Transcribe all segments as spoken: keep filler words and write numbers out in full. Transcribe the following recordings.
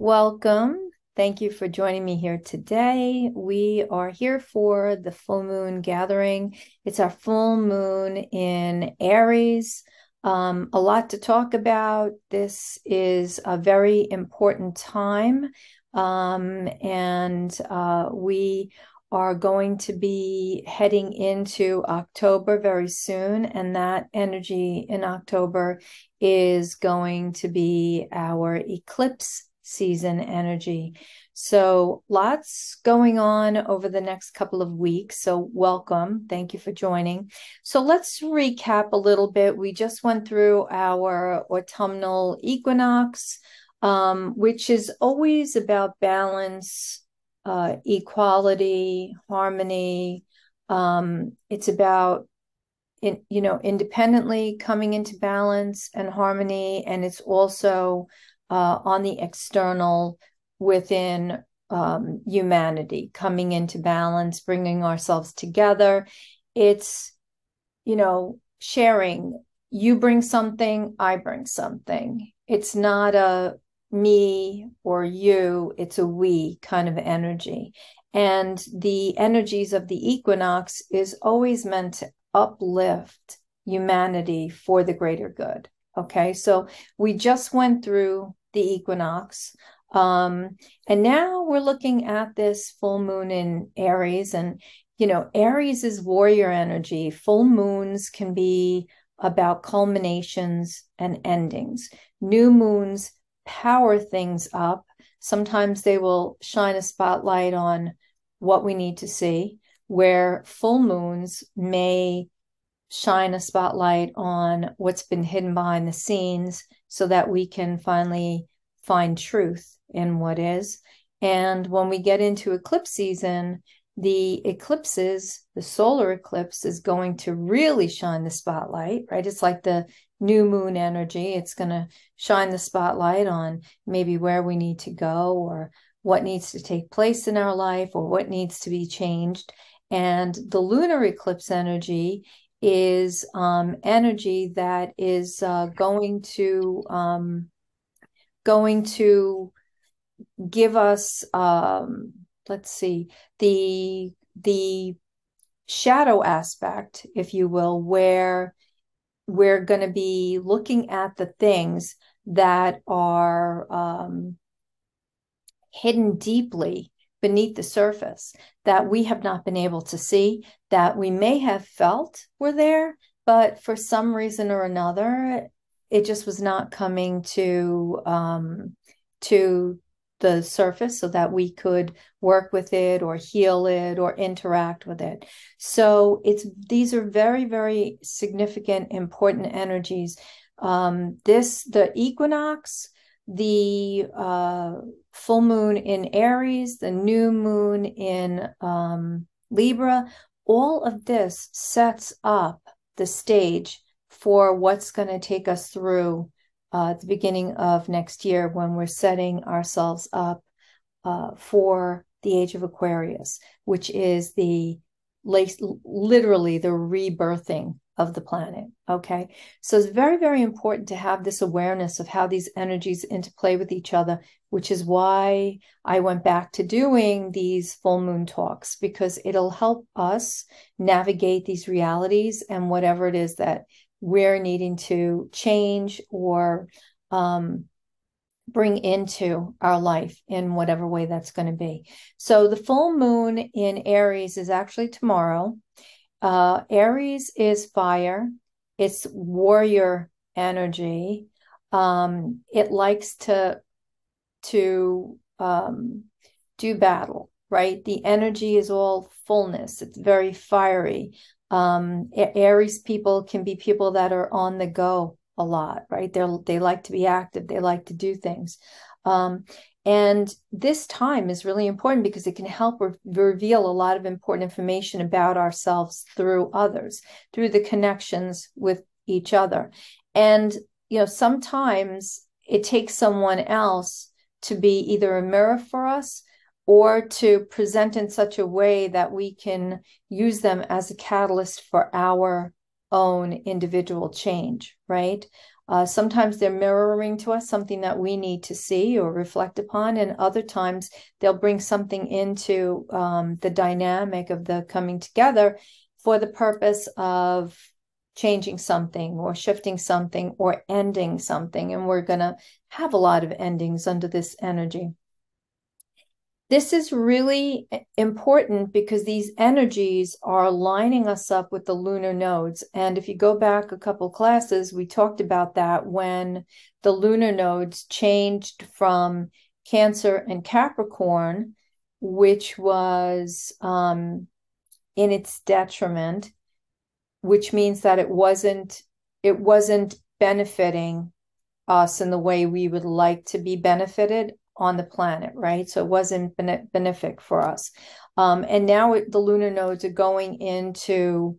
Welcome. Thank you for joining me here today. We are here for the full moon gathering. It's our full moon in Aries. Um, a lot to talk about. This is a very important time. Um, and uh, we are going to be heading into October very soon. And that energy in October is going to be our eclipse season energy. So lots going on over the next couple of weeks. So welcome. Thank you for joining. So let's recap a little bit. We just went through our autumnal equinox, um, which is always about balance, uh, equality, harmony. Um, it's about in, you know, independently coming into balance and harmony. And it's also uh, on the external within um, humanity, coming into balance, bringing ourselves together. It's, you know, sharing. You bring something, I bring something. It's not a me or you, it's a we kind of energy. And the energies of the equinox is always meant to uplift humanity for the greater good. Okay, so we just went through the equinox. Um, and now we're looking at this full moon in Aries. And, you know, Aries is warrior energy. Full moons can be about culminations and endings. New moons power things up. Sometimes they will shine a spotlight on what we need to see, where full moons may shine a spotlight on what's been hidden behind the scenes so that we can finally find truth in what is. And when we get into eclipse season, the eclipses, the solar eclipse is going to really shine the spotlight, right? It's like the new moon energy. It's going to shine the spotlight on maybe where we need to go or what needs to take place in our life or what needs to be changed. And the lunar eclipse energy is um, energy that is uh, going to um, going to give us, um, let's see, the the shadow aspect, if you will, where we're going to be looking at the things that are um, hidden deeply beneath the surface that we have not been able to see, that we may have felt were there, but for some reason or another, it just was not coming to um, to the surface so that we could work with it or heal it or interact with it. So it's these are very, very significant, important energies. Um, this the equinox, the uh, full moon in Aries, the new moon in um, Libra, all of this sets up the stage for what's going to take us through uh, at the beginning of next year when we're setting ourselves up uh, for the age of Aquarius, which is the literally the rebirthing of the planet. Okay. So it's very, very important to have this awareness of how these energies interplay with each other, which is why I went back to doing these full moon talks, because it'll help us navigate these realities and whatever it is that we're needing to change or um, bring into our life in whatever way that's going to be. So the full moon in Aries is actually tomorrow. Uh, Aries is fire. It's warrior energy. Um, it likes to to um, do battle, right? The energy is all fullness. It's very fiery. Um, Aries people can be people that are on the go a lot, right? They they like to be active. They like to do things. Um, and this time is really important because it can help re- reveal a lot of important information about ourselves through others, through the connections with each other. And, you know, sometimes it takes someone else to be either a mirror for us or to present in such a way that we can use them as a catalyst for our own individual change, right? Uh, sometimes they're mirroring to us something that we need to see or reflect upon, and other times they'll bring something into um, the dynamic of the coming together for the purpose of changing something or shifting something or ending something. And we're going to have a lot of endings under this energy. This is really important because these energies are lining us up with the lunar nodes. And if you go back a couple classes, we talked about that when the lunar nodes changed from Cancer and Capricorn, which was um, in its detriment, which means that it wasn't it wasn't benefiting us in the way we would like to be benefited on the planet, right? So it wasn't benefic for us. Um, and now it, the lunar nodes are going into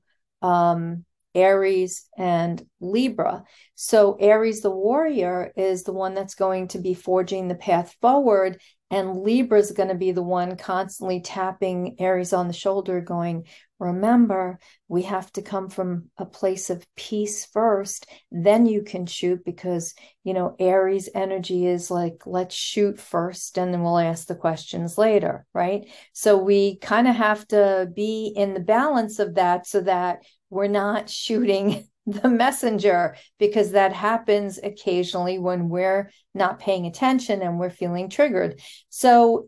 um, Aries and Libra. So Aries, the warrior, is the one that's going to be forging the path forward. And Libra is going to be the one constantly tapping Aries on the shoulder, going, remember, we have to come from a place of peace first, then you can shoot, because, you know, Aries energy is like, let's shoot first and then we'll ask the questions later, right? So we kind of have to be in the balance of that so that we're not shooting the messenger, because that happens occasionally when we're not paying attention and we're feeling triggered. So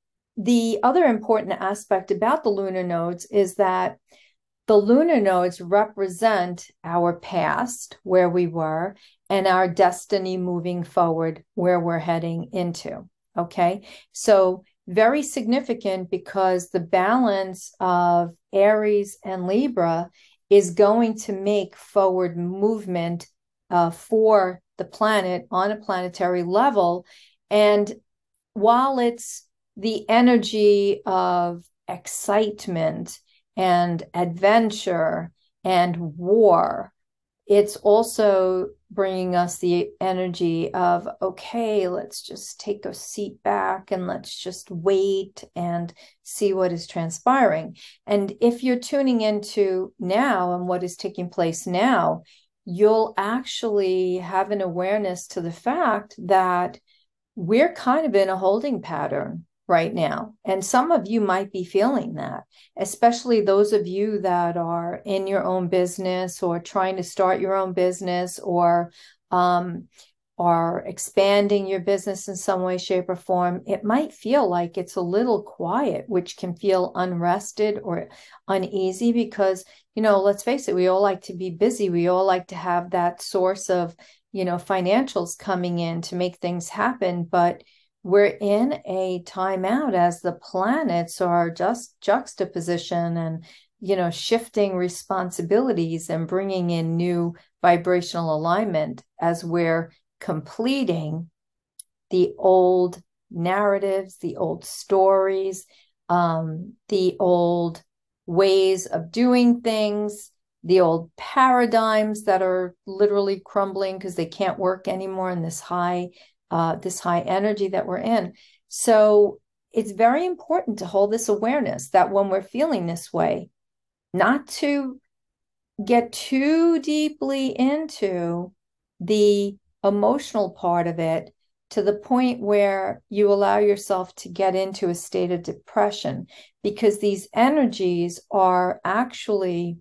the other important aspect about the lunar nodes is that the lunar nodes represent our past, where we were, and our destiny moving forward, where we're heading into. Okay, so very significant, because the balance of Aries and Libra is going to make forward movement uh, for the planet on a planetary level. And while it's the energy of excitement and adventure and war, it's also bringing us the energy of, okay, let's just take a seat back and let's just wait and see what is transpiring. And if you're tuning into now and what is taking place now, you'll actually have an awareness to the fact that we're kind of in a holding pattern right now. And some of you might be feeling that, especially those of you that are in your own business or trying to start your own business, or um, are expanding your business in some way, shape, or form. It might feel like it's a little quiet, which can feel unrested or uneasy because, you know, let's face it, we all like to be busy. We all like to have that source of, you know, financials coming in to make things happen. But we're in a timeout as the planets are just juxtaposition and, you know, shifting responsibilities and bringing in new vibrational alignment as we're completing the old narratives, the old stories, um, the old ways of doing things, the old paradigms that are literally crumbling because they can't work anymore in this high uh, this high energy that we're in. So it's very important to hold this awareness that when we're feeling this way, not to get too deeply into the emotional part of it to the point where you allow yourself to get into a state of depression, because these energies are actually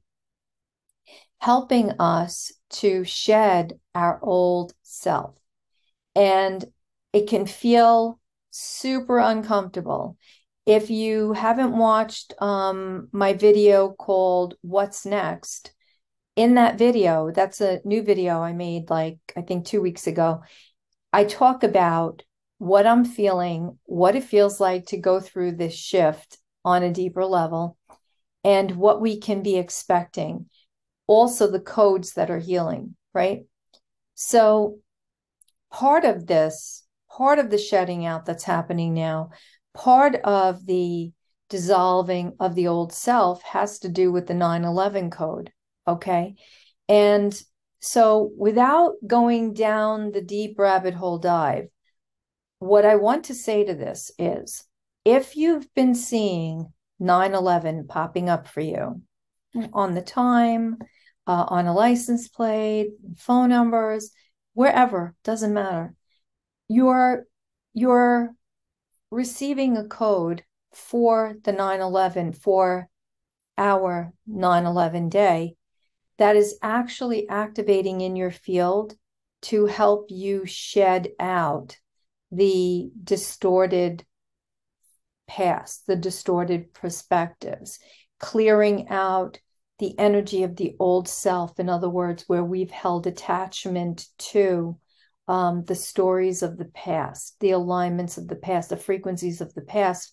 helping us to shed our old self. And it can feel super uncomfortable. If you haven't watched um, my video called What's Next, in that video, that's a new video I made like, I think two weeks ago, I talk about what I'm feeling, what it feels like to go through this shift on a deeper level, and what we can be expecting. Also the codes that are healing, right? So part of this, part of the shedding out that's happening now, part of the dissolving of the old self has to do with the nine eleven code, okay? And so without going down the deep rabbit hole dive, what I want to say to this is, if you've been seeing nine eleven popping up for you on the time, uh, on a license plate, phone numbers, wherever, doesn't matter. You're, you're receiving a code for the nine eleven, for our nine eleven day, that is actually activating in your field to help you shed out the distorted past, the distorted perspectives, clearing out the energy of the old self. In other words, where we've held attachment to um, the stories of the past, the alignments of the past, the frequencies of the past,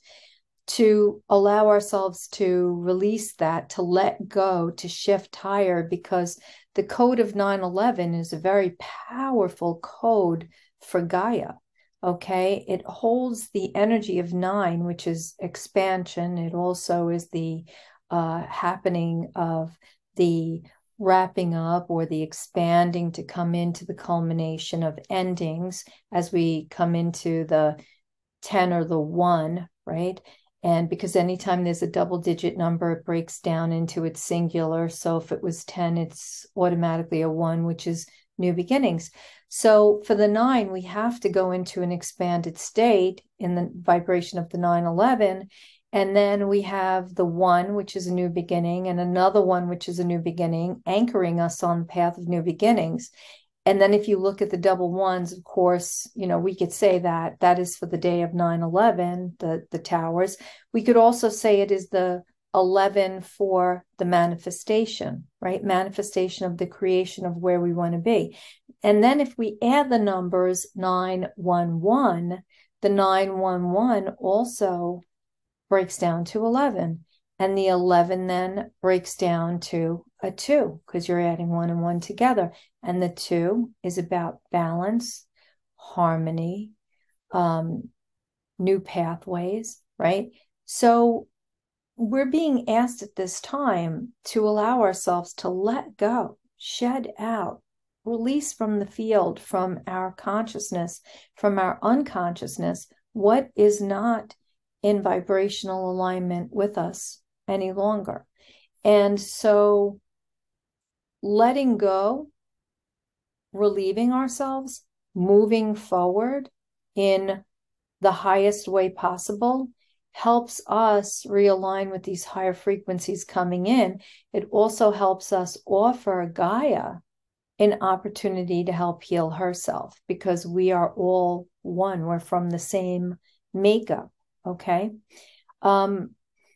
to allow ourselves to release that, to let go, to shift higher, because the code of nine eleven is a very powerful code for Gaia. Okay, it holds the energy of nine, which is expansion. It also is the uh, happening of the wrapping up or the expanding to come into the culmination of endings as we come into the ten or the one, right? And because anytime there's a double digit number, it breaks down into its singular. So if it was ten, it's automatically a one, which is new beginnings. So for the nine, we have to go into an expanded state in the vibration of the nine eleven. And then we have the one, which is a new beginning, and another one, which is a new beginning, anchoring us on the path of new beginnings. And then if you look at the double ones, of course, you know, we could say that that is for the day of nine eleven, the, the towers. We could also say it is the eleven for the manifestation, right? Manifestation of the creation of where we want to be. And then if we add the numbers nine one one, the nine one one also breaks down to eleven. And the eleven then breaks down to a two, because you're adding one and one together. And the two is about balance, harmony, um, new pathways, right? So we're being asked at this time to allow ourselves to let go, shed out, release from the field, from our consciousness, from our unconsciousness, what is not in vibrational alignment with us any longer. And so letting go, relieving ourselves, moving forward in the highest way possible helps us realign with these higher frequencies coming in. It also helps us offer Gaia an opportunity to help heal herself, because we are all one. We're from the same makeup. Okay. Um,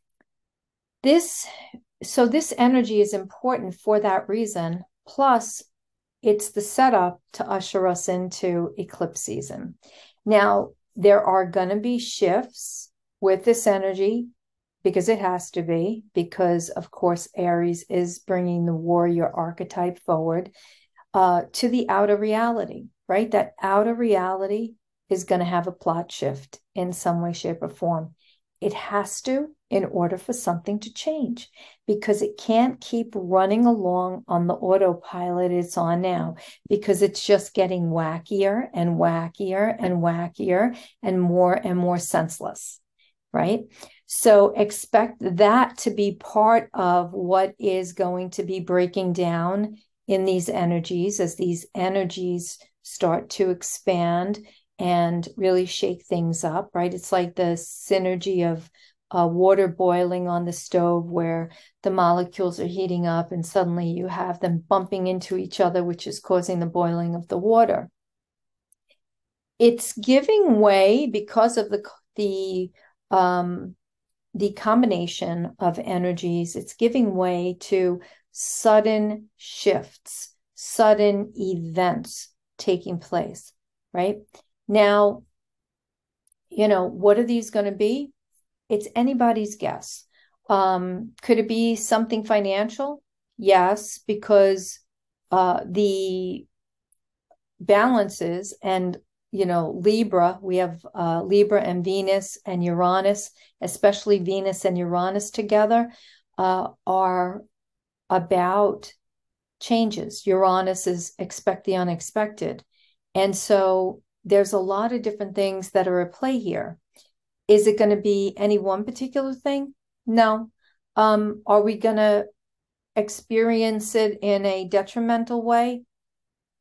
this, so this energy is important for that reason. Plus, it's the setup to usher us into eclipse season. Now, there are going to be shifts with this energy, because it has to be, because of course, Aries is bringing the warrior archetype forward uh, to the outer reality, right? That outer reality is going to have a plot shift in some way, shape, or form. It has to, in order for something to change, because it can't keep running along on the autopilot it's on now, because it's just getting wackier and wackier and wackier and more and more senseless, right? So expect that to be part of what is going to be breaking down in these energies, as these energies start to expand and really shake things up, right? It's like the synergy of uh, water boiling on the stove, where the molecules are heating up and suddenly you have them bumping into each other, which is causing the boiling of the water. It's giving way because of the, the, um, the combination of energies. It's giving way to sudden shifts, sudden events taking place, right? Now, you know, what are these going to be? It's anybody's guess. Um, could it be something financial? Yes, because uh, the balances and, you know, Libra, we have uh, Libra and Venus and Uranus, especially Venus and Uranus together, uh, are about changes. Uranus is expect the unexpected. And so there's a lot of different things that are at play here. Is it going to be any one particular thing? No. Um, are we going to experience it in a detrimental way?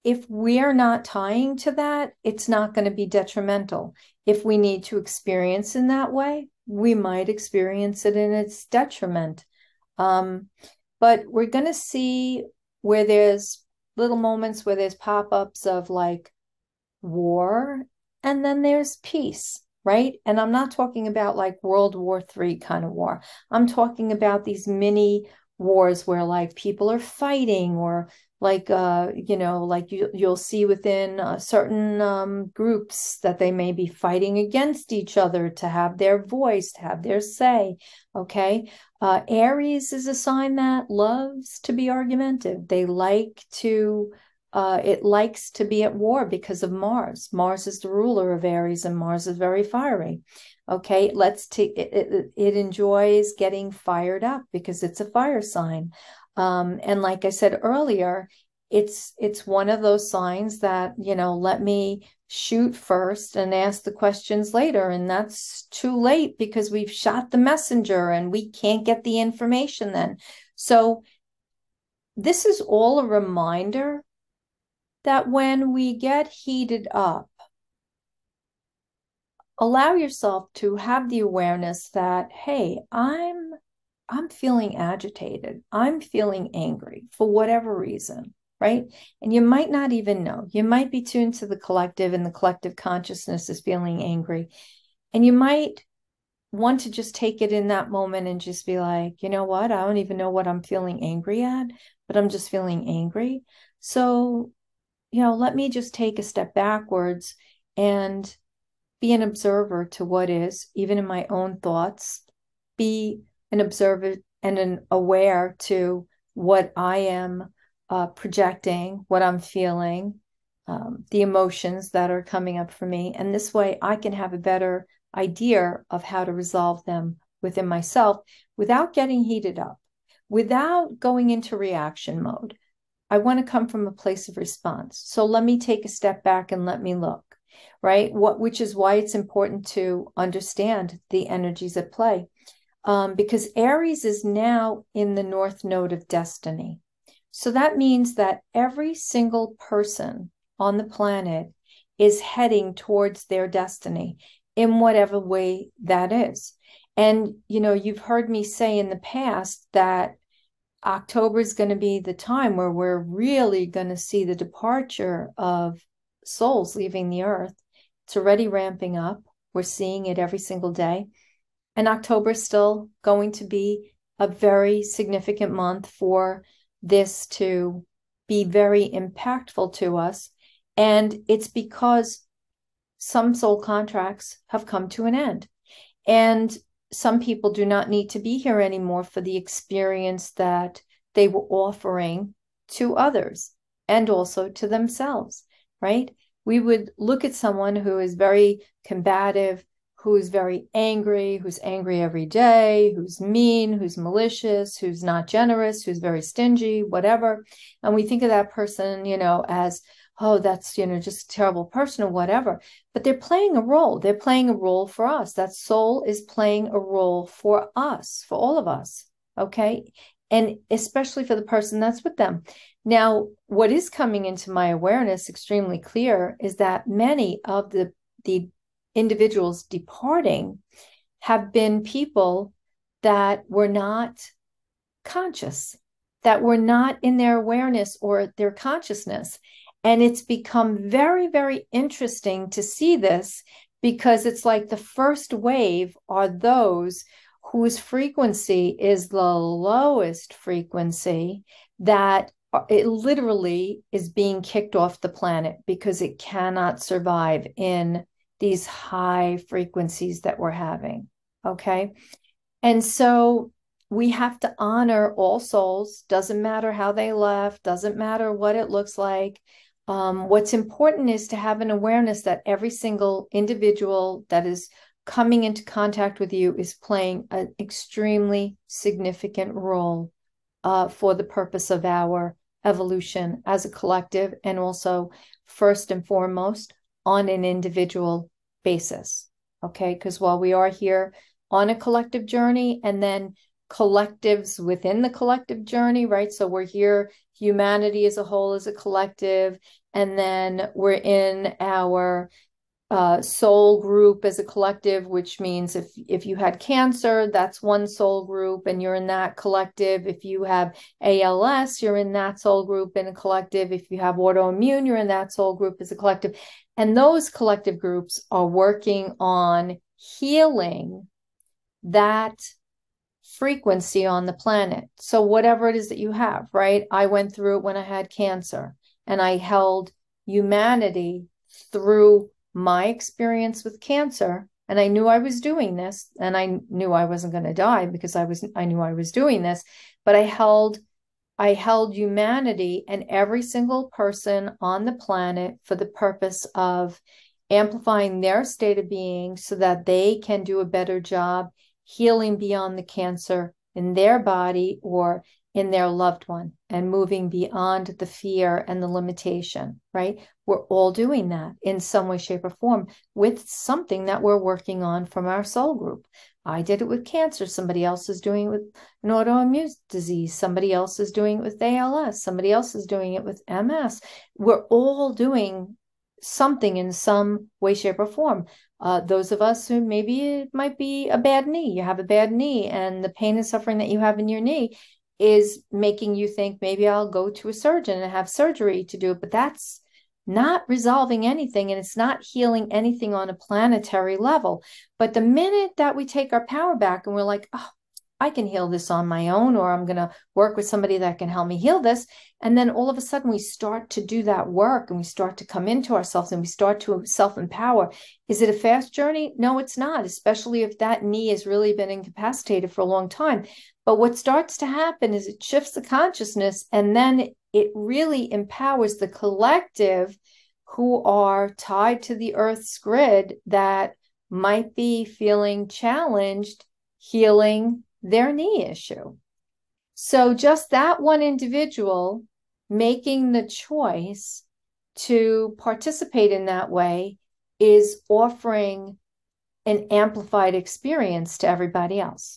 if we're not tying to that, it's not going to be detrimental. If we need to experience in that way, we might experience it in its detriment. Um, but we're going to see where there's little moments where there's pop-ups of like war, and then there's peace, right? And I'm not talking about like World War Three kind of war. I'm talking about these mini wars where like people are fighting, or like uh you know like you you'll see within uh, certain um groups that they may be fighting against each other to have their voice, to have their say. Okay. uh Aries is a sign that loves to be argumentative. They like to uh it likes to be at war because of Mars. Mars is the ruler of Aries, and Mars is very fiery. Okay, let's take it, it, it enjoys getting fired up because it's a fire sign. Um, and like I said earlier, it's it's one of those signs that, you know, let me shoot first and ask the questions later. And that's too late because we've shot the messenger and we can't get the information then. So this is all a reminder that when we get heated up, allow yourself to have the awareness that, hey, I'm I'm feeling agitated. I'm feeling angry for whatever reason, right? And you might not even know. You might be tuned to the collective, and the collective consciousness is feeling angry. And you might want to just take it in that moment and just be like, you know what? I don't even know what I'm feeling angry at, but I'm just feeling angry. So, you know, let me just take a step backwards and be an observer to what is, even in my own thoughts. Be an observer and an aware to what I am uh, projecting, what I'm feeling, um, the emotions that are coming up for me. And this way I can have a better idea of how to resolve them within myself without getting heated up, without going into reaction mode. I want to come from a place of response. So let me take a step back and let me look, right? What, which is why it's important to understand the energies at play. Um, because Aries is now in the North Node of destiny. So that means that every single person on the planet is heading towards their destiny in whatever way that is. And, you know, you've heard me say in the past that October is going to be the time where we're really going to see the departure of souls leaving the earth. It's already ramping up. We're seeing it every single day. And October is still going to be a very significant month for this to be very impactful to us. And it's because some soul contracts have come to an end. And some people do not need to be here anymore for the experience that they were offering to others and also to themselves, right? We would look at someone who is very combative, who's very angry, who's angry every day, who's mean, who's malicious, who's not generous, who's very stingy, whatever. And we think of that person, you know, as, oh, that's, you know, just a terrible person or whatever. But they're playing a role. They're playing a role for us. That soul is playing a role for us, for all of us. Okay. And especially for the person that's with them. Now, what is coming into my awareness extremely clear is that many of the, the individuals departing have been people that were not conscious, that were not in their awareness or their consciousness. And it's become very, very interesting to see this, because it's like the first wave are those whose frequency is the lowest frequency, that it literally is being kicked off the planet because it cannot survive in these high frequencies that we're having. Okay. And so we have to honor all souls. Doesn't matter how they left, doesn't matter what it looks like. Um, what's important is to have an awareness that every single individual that is coming into contact with you is playing an extremely significant role uh, for the purpose of our evolution as a collective, and also first and foremost on an individual basis. Okay, because while we are here on a collective journey, and then collectives within the collective journey, right? So we're here, humanity as a whole as a collective, And then we're in our uh, soul group as a collective, which means if if you had cancer, that's one soul group and you're in that collective. If you have A L S, you're in that soul group in a collective. If you have autoimmune, you're in that soul group as a collective. And those collective groups are working on healing that frequency on the planet. So whatever it is that you have, right? I went through it when I had cancer, and I held humanity through my experience with cancer. And I knew I was doing this, and I knew I wasn't going to die because I was, I knew I was doing this, but I held, I held humanity and every single person on the planet for the purpose of amplifying their state of being so that they can do a better job healing beyond the cancer in their body or in their loved one and moving beyond the fear and the limitation, right? We're all doing that in some way, shape, or form with something that we're working on from our soul group. I did it with cancer. Somebody else is doing it with an autoimmune disease. Somebody else is doing it with A L S. Somebody else is doing it with M S. We're all doing something in some way, shape, or form. Uh, those of us who maybe it might be a bad knee, you have a bad knee, and the pain and suffering that you have in your knee is making you think maybe I'll go to a surgeon and have surgery to do it. But that's not resolving anything, and it's not healing anything on a planetary level. But the minute that we take our power back and we're like, oh, I can heal this on my own, or I'm going to work with somebody that can help me heal this. And then all of a sudden we start to do that work and we start to come into ourselves and we start to self-empower. Is it a fast journey? No, it's not, especially if that knee has really been incapacitated for a long time. But what starts to happen is it shifts the consciousness, and then it really empowers the collective who are tied to the Earth's grid that might be feeling challenged healing their knee issue. So just that one individual making the choice to participate in that way is offering an amplified experience to everybody else.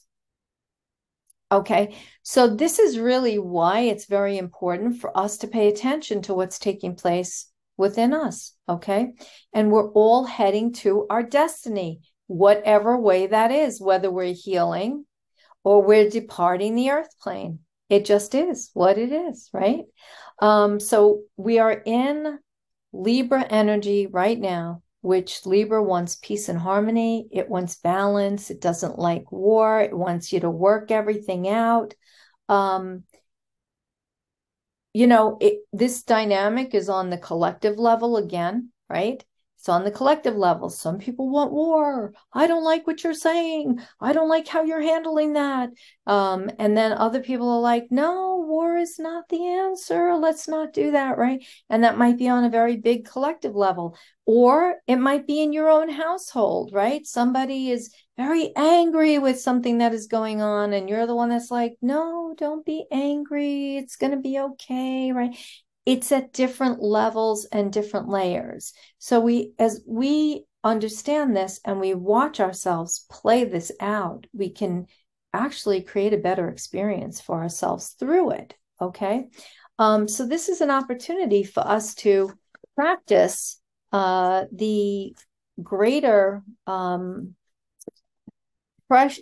Okay, so this is really why it's very important for us to pay attention to what's taking place within us, okay? And we're all heading to our destiny, whatever way that is, whether we're healing or we're departing the earth plane. It just is what it is, right? Um, so we are in Libra energy right now, which Libra wants peace and harmony. It wants balance. It doesn't like war. It wants you to work everything out. Um, you know, it, this dynamic is on the collective level again, right? It's on the collective level. Some people want war. I don't like what you're saying. I don't like how you're handling that. Um, and then other people are like, no, war is not the answer. Let's not do that, right? And that might be on a very big collective level. Or it might be in your own household, right? Somebody is very angry with something that is going on, and you're the one that's like, no, don't be angry. It's going to be okay, right? It's at different levels and different layers. So we, as we understand this and we watch ourselves play this out, we can actually create a better experience for ourselves through it. Okay. Um, so this is an opportunity for us to practice uh, the greater um, pressure.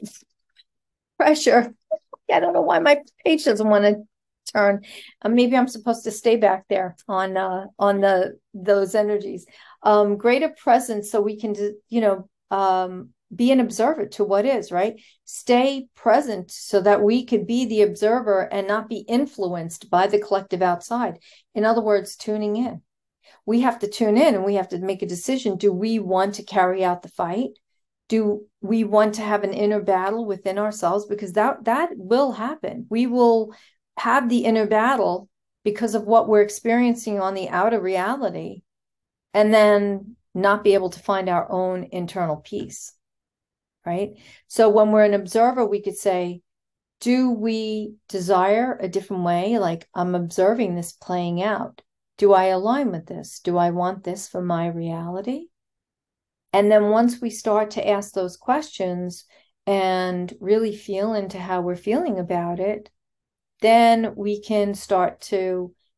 pressure. I don't know why my page doesn't want to turn. Uh, maybe I'm supposed to stay back there on uh, on the those energies. Um, greater presence, so we can, you know, um, be an observer to what is, right? Stay present so that we could be the observer and not be influenced by the collective outside. In other words, tuning in. We have to tune in and we have to make a decision. Do we want to carry out the fight? Do we want to have an inner battle within ourselves? Because that that will happen. We will have the inner battle because of what we're experiencing on the outer reality, and then not be able to find our own internal peace, right? So when we're an observer, we could say, do we desire a different way? Like, I'm observing this playing out. Do I align with this? Do I want this for my reality? And then once we start to ask those questions and really feel into how we're feeling about it, then we can start to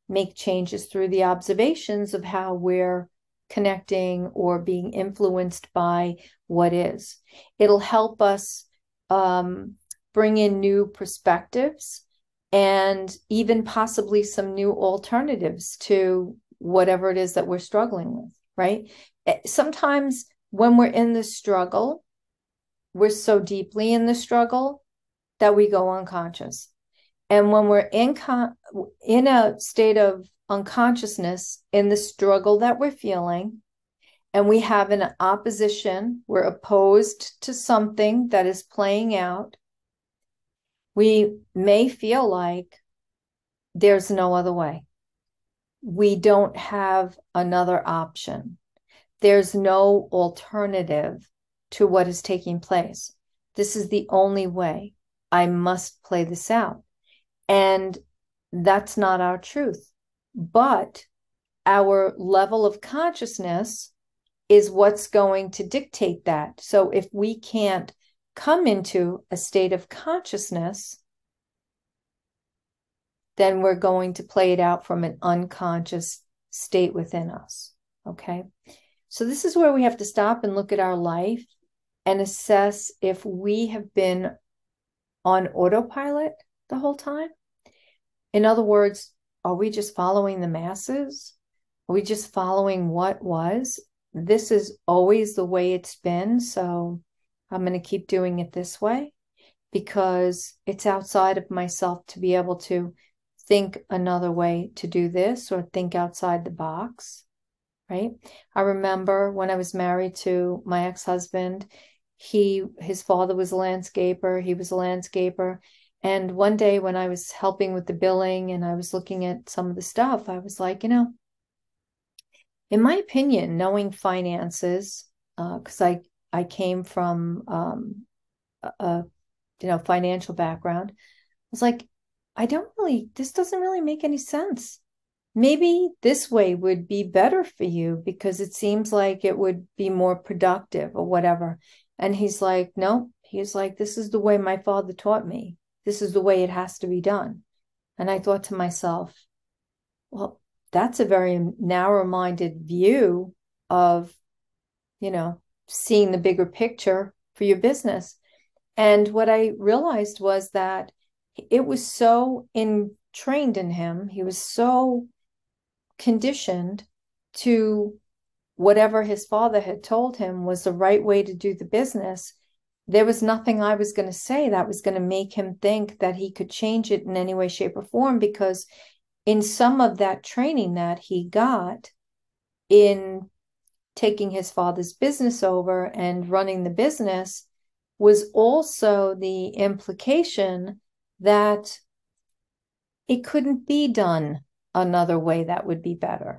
make changes through the observations of how we're connecting or being influenced by what is. It'll help us um, bring in new perspectives and even possibly some new alternatives to whatever it is that we're struggling with, right? Sometimes when we're in the struggle, we're so deeply in the struggle that we go unconscious. And when we're in con- in a state of unconsciousness in the struggle that we're feeling, and we have an opposition, we're opposed to something that is playing out, we may feel like there's no other way. We don't have another option. There's no alternative to what is taking place. This is the only way. I must play this out. And that's not our truth. But our level of consciousness is what's going to dictate that. So if we can't come into a state of consciousness, then we're going to play it out from an unconscious state within us. Okay. So this is where we have to stop and look at our life and assess if we have been on autopilot the whole time. In other words, are we just following the masses? Are we just following what was? This is always the way it's been, so I'm going to keep doing it this way because it's outside of myself to be able to think another way to do this or think outside the box, right? I remember when I was married to my ex-husband, he, his father was a landscaper, he was a landscaper. And one day when I was helping with the billing and I was looking at some of the stuff, I was like, you know, in my opinion, knowing finances, because uh, I, I came from um, a, a, you know, financial background, I was like, I don't really, this doesn't really make any sense. Maybe this way would be better for you because it seems like it would be more productive or whatever. And he's like, no, he's like, this is the way my father taught me. This is the way it has to be done. And I thought to myself, well, that's a very narrow-minded view of, you know, seeing the bigger picture for your business. And what I realized was that it was so entrained in him. He was so conditioned to whatever his father had told him was the right way to do the business. There was nothing I was going to say that was going to make him think that he could change it in any way, shape, or form, because in some of that training that he got in taking his father's business over and running the business was also the implication that it couldn't be done another way that would be better.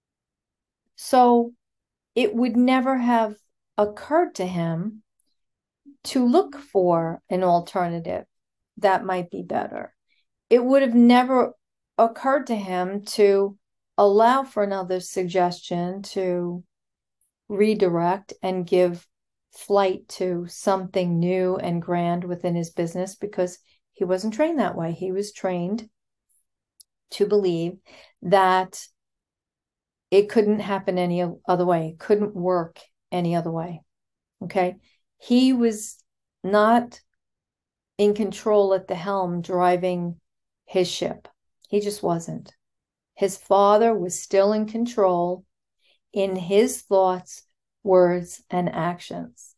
So it would never have occurred to him to look for an alternative that might be better. It would have never occurred to him to allow for another suggestion to redirect and give flight to something new and grand within his business, because he wasn't trained that way. He was trained to believe that it couldn't happen any other way, it couldn't work any other way. Okay. He was not in control at the helm driving his ship. He just wasn't. His father was still in control in his thoughts, words, and actions.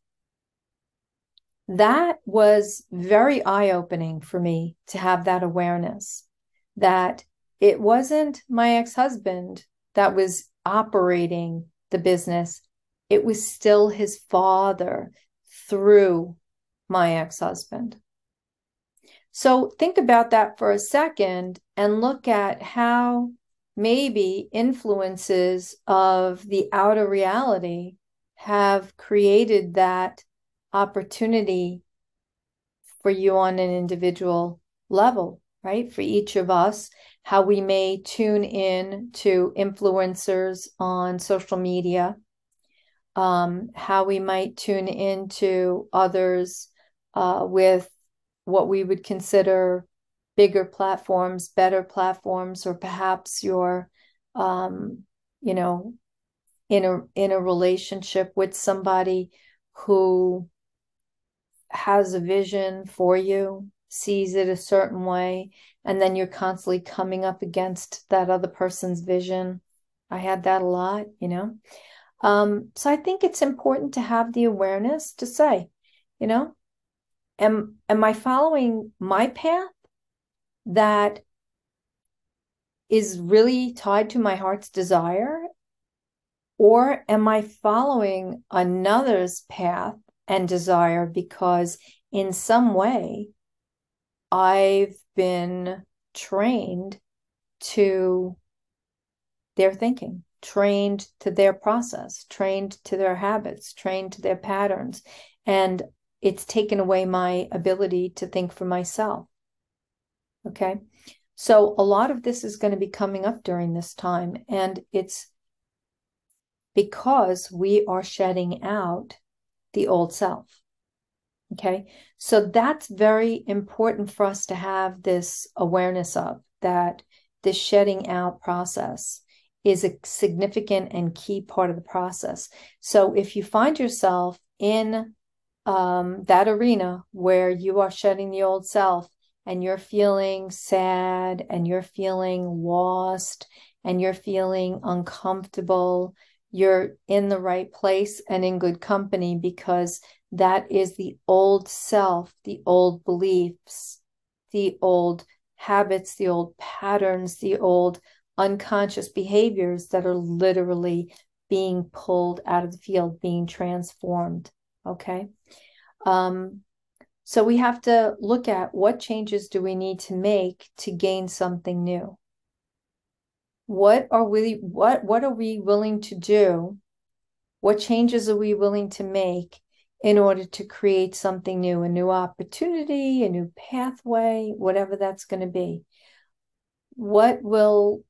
That was very eye-opening for me to have that awareness that it wasn't my ex-husband that was operating the business. It was still his father through my ex-husband. So think about that for a second and look at how maybe influences of the outer reality have created that opportunity for you on an individual level, right? For each of us, how we may tune in to influencers on social media, um, how we might tune into others uh, with what we would consider bigger platforms, better platforms, or perhaps you're, um, you know, in a in a relationship with somebody who has a vision for you, sees it a certain way, and then you're constantly coming up against that other person's vision. I had that a lot, you know. Um, so I think it's important to have the awareness to say, you know, am am I following my path that is really tied to my heart's desire? Or am I following another's path and desire because in some way I've been trained to their thinking, trained to their process, trained to their habits, trained to their patterns, and it's taken away my ability to think for myself. Okay. So a lot of this is going to be coming up during this time, and it's because we are shedding out the old self. Okay. So that's very important for us to have this awareness of, that this shedding out process is a significant and key part of the process. So if you find yourself in um, that arena where you are shedding the old self and you're feeling sad and you're feeling lost and you're feeling uncomfortable, you're in the right place and in good company, because that is the old self, the old beliefs, the old habits, the old patterns, the old unconscious behaviors that are literally being pulled out of the field, being transformed. Okay. Um, so we have to look at what changes do we need to make to gain something new. What are we, what, what are we willing to do? What changes are we willing to make in order to create something new, a new opportunity, a new pathway, whatever that's going to be? What will,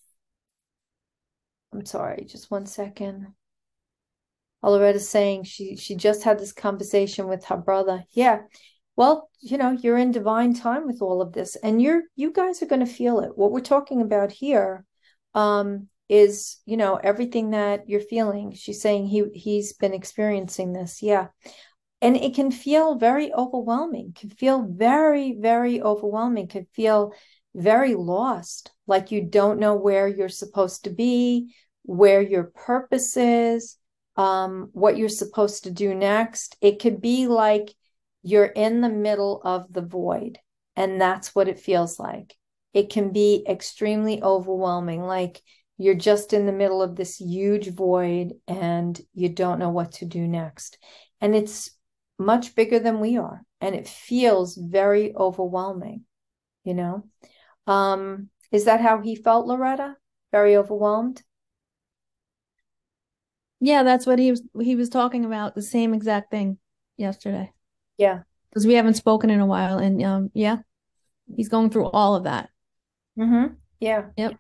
I'm sorry, just one second. Loretta's saying she she just had this conversation with her brother. Yeah. Well, you know, you're in divine time with all of this, and you're you guys are going to feel it. What we're talking about here um is, you know, everything that you're feeling. She's saying he he's been experiencing this. Yeah. And it can feel very overwhelming, can feel very, very overwhelming, can feel very lost, like you don't know where you're supposed to be, where your purpose is, um, what you're supposed to do next. It could be like you're in the middle of the void, and that's what it feels like. It can be extremely overwhelming, like you're just in the middle of this huge void and you don't know what to do next. And it's much bigger than we are, and it feels very overwhelming, you know. Um, is that how he felt, Loretta? Very overwhelmed? Yeah, that's what he was he was talking about, the same exact thing yesterday. Yeah. Because we haven't spoken in a while, and um yeah, he's going through all of that. Mm-hmm. Yeah. Yep.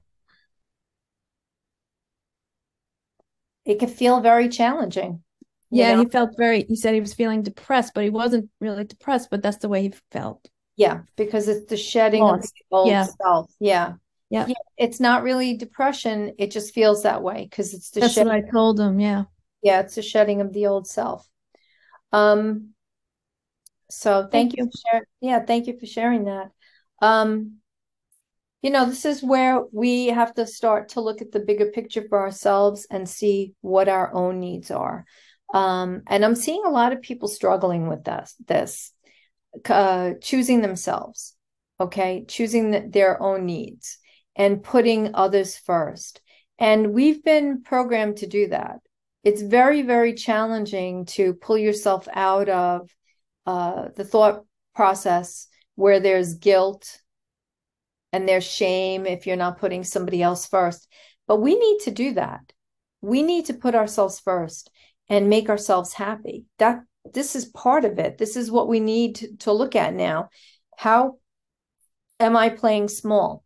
It can feel very challenging, you Yeah, know? he felt very, he said he was feeling depressed, but he wasn't really depressed, but that's the way he felt. Yeah, because it's the shedding of the Lost. old Yeah. self. Yeah. Yeah. Yeah. It's not really depression. It just feels that way because it's the That's shed. what I told him. Yeah. Yeah, it's the shedding of the old self. Um, so Thank thank you you. for sharing. Yeah, thank you for sharing that. Um, you know, this is where we have to start to look at the bigger picture for ourselves and see what our own needs are. Um, and I'm seeing a lot of people struggling with this, this uh, choosing themselves, okay, choosing the, their own needs and putting others first. And we've been programmed to do that. It's very, very challenging to pull yourself out of uh, the thought process where there's guilt and there's shame if you're not putting somebody else first. But we need to do that. We need to put ourselves first and make ourselves happy. That this is part of it. This is what we need to, to look at now. How am I playing small?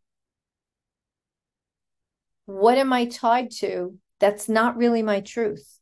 What am I tied to that's not really my truth?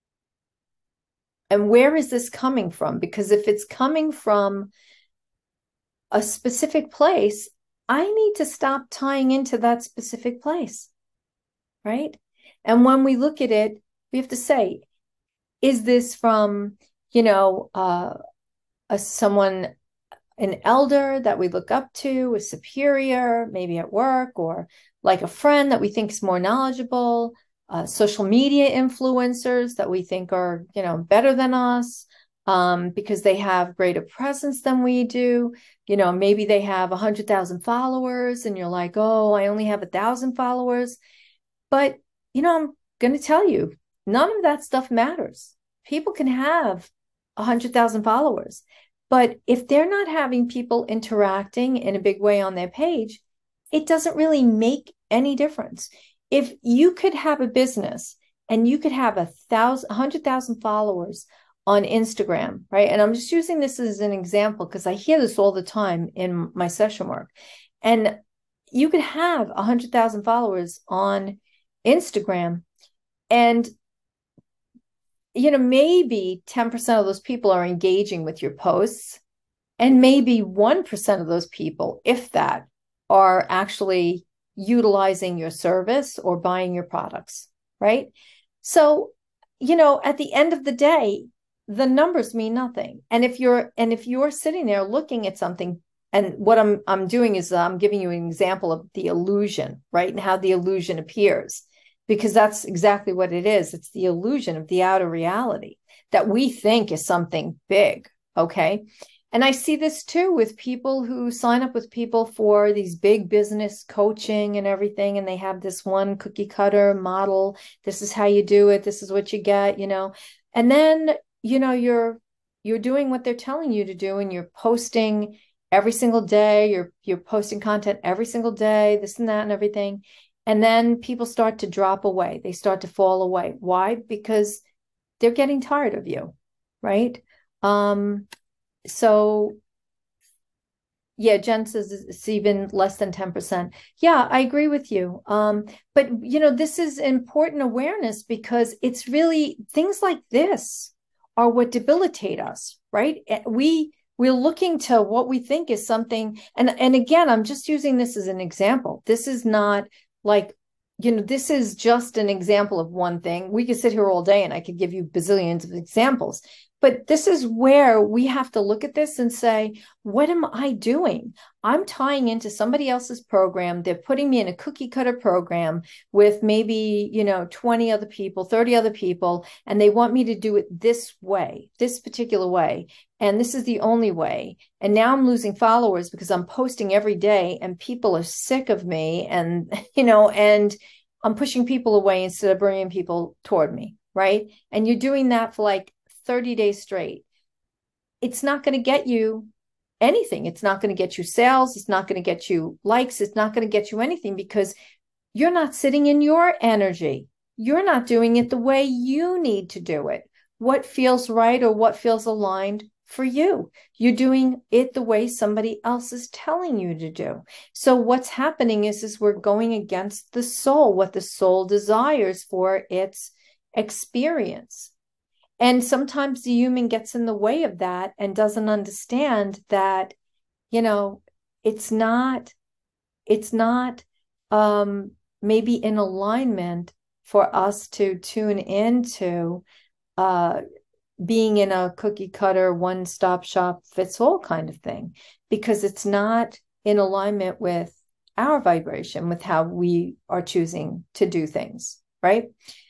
And where is this coming from? Because if it's coming from a specific place, I need to stop tying into that specific place, right? And when we look at it, we have to say, is this from, you know, uh, a someone, an elder that we look up to, a superior, maybe at work, or like a friend that we think is more knowledgeable, uh, social media influencers that we think are, you know, better than us, um, because they have greater presence than we do. You know, maybe they have a hundred thousand followers, and you're like, oh, I only have a thousand followers. But, you know, I'm going to tell you, none of that stuff matters. People can have a hundred thousand followers. But if they're not having people interacting in a big way on their page, it doesn't really make any difference. If you could have a business and you could have a thousand, a hundred thousand followers on Instagram, right? And I'm just using this as an example because I hear this all the time in my session work. And you could have a hundred thousand followers on Instagram, and you know, maybe ten percent of those people are engaging with your posts, and maybe one percent of those people, if that, are actually utilizing your service or buying your products, right? So, you know, at the end of the day, the numbers mean nothing. And if you're and if you're sitting there looking at something, and what I'm I'm doing is I'm giving you an example of the illusion, right? And how the illusion appears, because that's exactly what it is. It's the illusion of the outer reality that we think is something big, okay? And I see this too with people who sign up with people for these big business coaching and everything, and they have this one cookie cutter model. This is how you do it. This is what you get, you know. And then, you know, you're you're doing what they're telling you to do, and you're posting every single day. You're you're posting content every single day, this and that and everything. And then people start to drop away. They start to fall away. Why? Because they're getting tired of you, right? Um, so yeah, Jen says it's even less than ten percent. Yeah, I agree with you. Um, but you know, this is important awareness, because it's really things like this are what debilitate us, right? We we're looking to what we think is something, and and again, I'm just using this as an example. This is not like, you know, this is just an example of one thing. We could sit here all day and I could give you bazillions of examples. But this is where we have to look at this and say, what am I doing? I'm tying into somebody else's program. They're putting me in a cookie cutter program with maybe, you know, twenty other people, thirty other people, and they want me to do it this way, this particular way. And this is the only way. And now I'm losing followers because I'm posting every day and people are sick of me. And, you know, and I'm pushing people away instead of bringing people toward me, right? And you're doing that for like thirty days straight. It's not going to get you anything. It's not going to get you sales. It's not going to get you likes. It's not going to get you anything, because you're not sitting in your energy. You're not doing it the way you need to do it. What feels right or what feels aligned for you. You're doing it the way somebody else is telling you to do. So what's happening is, is we're going against the soul, what the soul desires for its experience. And sometimes the human gets in the way of that and doesn't understand that, you know, it's not, it's not um, maybe in alignment for us to tune into uh, being in a cookie cutter, one-stop shop fits all kind of thing, because it's not in alignment with our vibration, with how we are choosing to do things, right?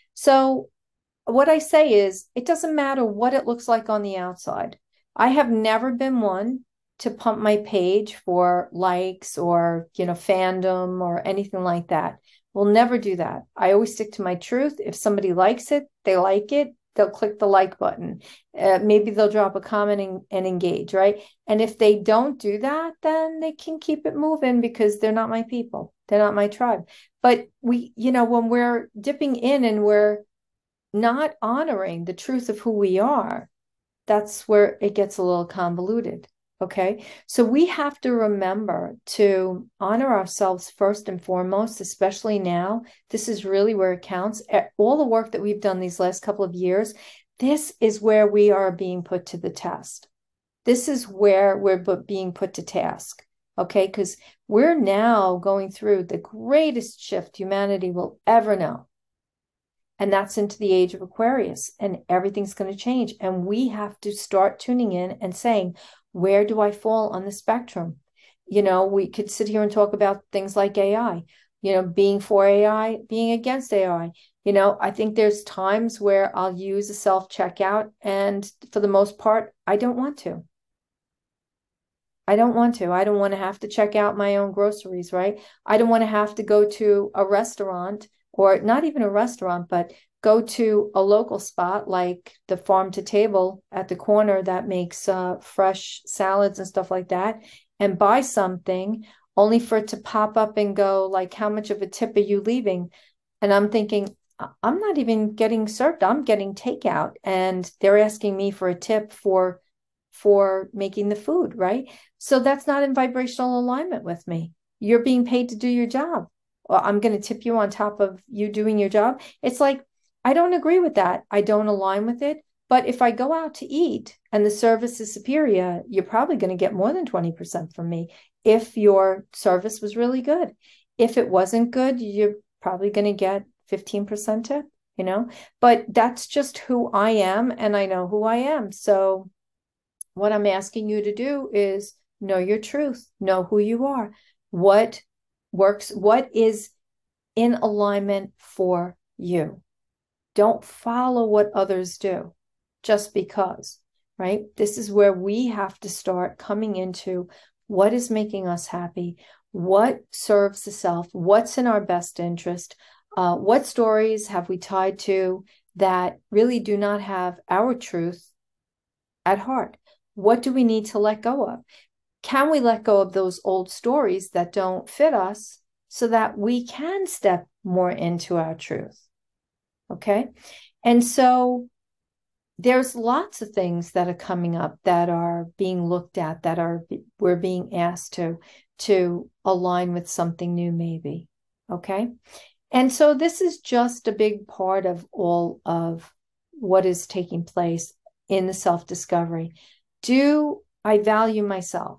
So what I say is, it doesn't matter what it looks like on the outside. I have never been one to pump my page for likes or, you know, fandom or anything like that. We'll never do that. I always stick to my truth. If somebody likes it, they like it, they'll click the like button. Uh, maybe they'll drop a comment and, and engage, right? And if they don't do that, then they can keep it moving, because they're not my people. They're not my tribe. But we, you know, when we're dipping in and we're not honoring the truth of who we are, that's where it gets a little convoluted. Okay. So we have to remember to honor ourselves first and foremost, especially now. This is really where it counts. All the work that we've done these last couple of years, this is where we are being put to the test. This is where we're being put to task. Okay, because we're now going through the greatest shift humanity will ever know. And that's into the age of Aquarius, and everything's going to change. And we have to start tuning in and saying, where do I fall on the spectrum? You know, we could sit here and talk about things like A I, you know, being for A I, being against A I. You know, I think there's times where I'll use a self checkout, and for the most part, I don't want to. I don't want to. I don't want to have to check out my own groceries, right? I don't want to have to go to a restaurant, or not even a restaurant, but go to a local spot like the farm to table at the corner that makes uh, fresh salads and stuff like that, and buy something only for it to pop up and go like, how much of a tip are you leaving? And I'm thinking, "I- I'm not even getting served. I'm getting takeout, and they're asking me for a tip for for making the food, right? So that's not in vibrational alignment with me. You're being paid to do your job. Well, I'm going to tip you on top of you doing your job. It's like, I don't agree with that. I don't align with it. But if I go out to eat and the service is superior, you're probably going to get more than twenty percent from me if your service was really good. If it wasn't good, you're probably going to get fifteen percent tip, you know? But that's just who I am, and I know who I am. So what I'm asking you to do is know your truth, know who you are, what works, what is in alignment for you. Don't follow what others do just because, right? This is where we have to start coming into what is making us happy, what serves the self, what's in our best interest, uh, what stories have we tied to that really do not have our truth at heart. What do we need to let go of? Can we let go of those old stories that don't fit us so that we can step more into our truth? Okay. And so there's lots of things that are coming up that are being looked at, that are we're being asked to to align with something new, maybe. Okay. And so this is just a big part of all of what is taking place in the self-discovery. Do I value myself?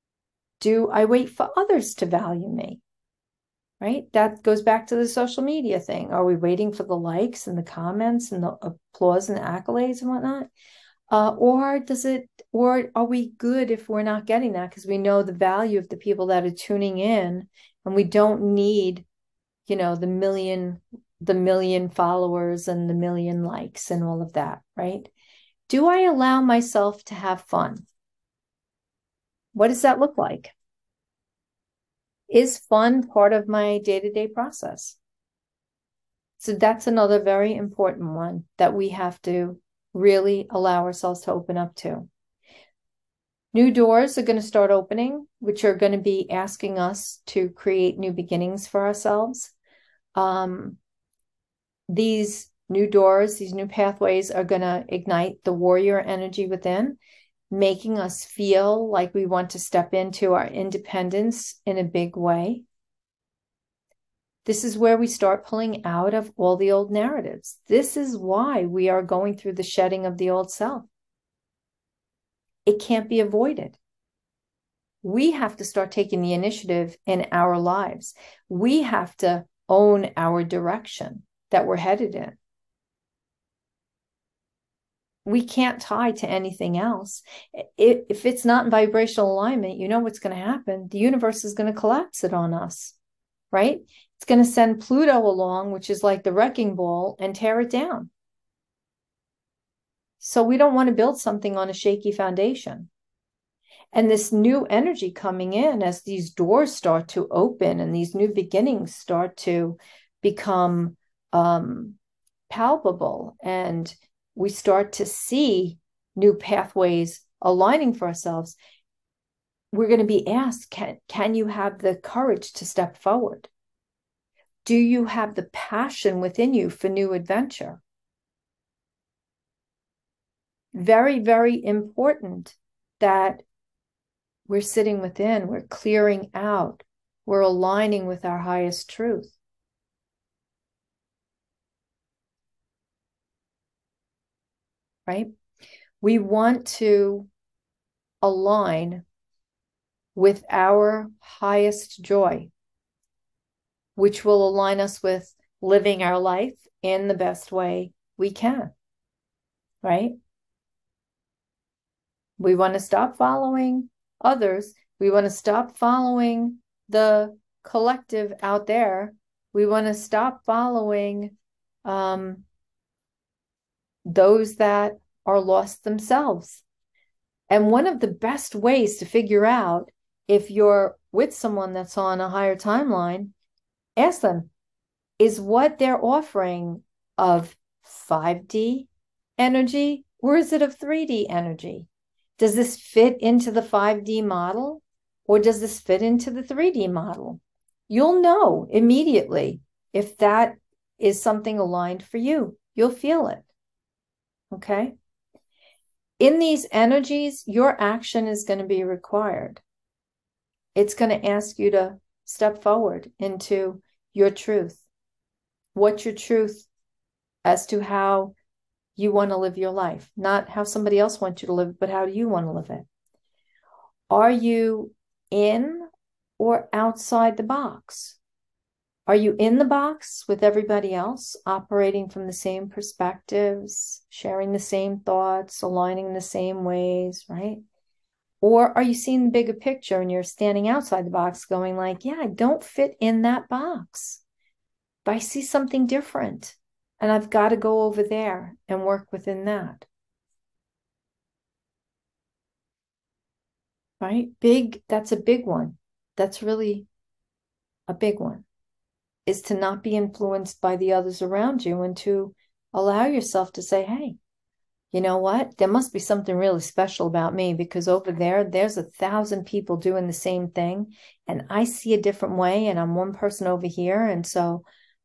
Do I wait for others to value me? Right? That goes back to the social media thing. Are we waiting for the likes and the comments and the applause and the accolades and whatnot? Uh, or does it, or are we good if we're not getting that? Because we know the value of the people that are tuning in, and we don't need, you know, the million, the million followers and the million likes and all of that, right? Do I allow myself to have fun? What does that look like? Is fun part of my day-to-day process? So that's another very important one that we have to really allow ourselves to open up to. New doors are going to start opening, which are going to be asking us to create new beginnings for ourselves. Um, these new doors, these new pathways are going to ignite the warrior energy within, making us feel like we want to step into our independence in a big way. This is where we start pulling out of all the old narratives. This is why we are going through the shedding of the old self. It can't be avoided. We have to start taking the initiative in our lives. We have to own our direction that we're headed in. We can't tie to anything else. If it's not in vibrational alignment, you know what's going to happen. The universe is going to collapse it on us, right? It's going to send Pluto along, which is like the wrecking ball, and tear it down. So we don't want to build something on a shaky foundation. And this new energy coming in as these doors start to open and these new beginnings start to become um, palpable, and we start to see new pathways aligning for ourselves, we're going to be asked, can, can you have the courage to step forward? Do you have the passion within you for new adventure? Very, very important that we're sitting within, we're clearing out, we're aligning with our highest truth. Right? We want to align with our highest joy, which will align us with living our life in the best way we can, right? We want to stop following others. We want to stop following the collective out there. We want to stop following um, those that are lost themselves. And one of the best ways to figure out if you're with someone that's on a higher timeline, ask them, is what they're offering of five D energy, or is it of three D energy? Does this fit into the five D model, or does this fit into the three D model? You'll know immediately if that is something aligned for you. You'll feel it. Okay? In these energies, your action is going to be required. It's going to ask you to step forward into your truth. What's your truth as to how you want to live your life? Not how somebody else wants you to live, but how do you want to live it? Are you in or outside the box? Are you in the box with everybody else, operating from the same perspectives, sharing the same thoughts, aligning the same ways, right? Or are you seeing the bigger picture and you're standing outside the box going like, yeah, I don't fit in that box, but I see something different and I've got to go over there and work within that. Right? Big, that's a big one. That's really a big one, is to not be influenced by the others around you and to allow yourself to say, hey, you know what? There must be something really special about me, because over there, there's a thousand people doing the same thing and I see a different way and I'm one person over here. And so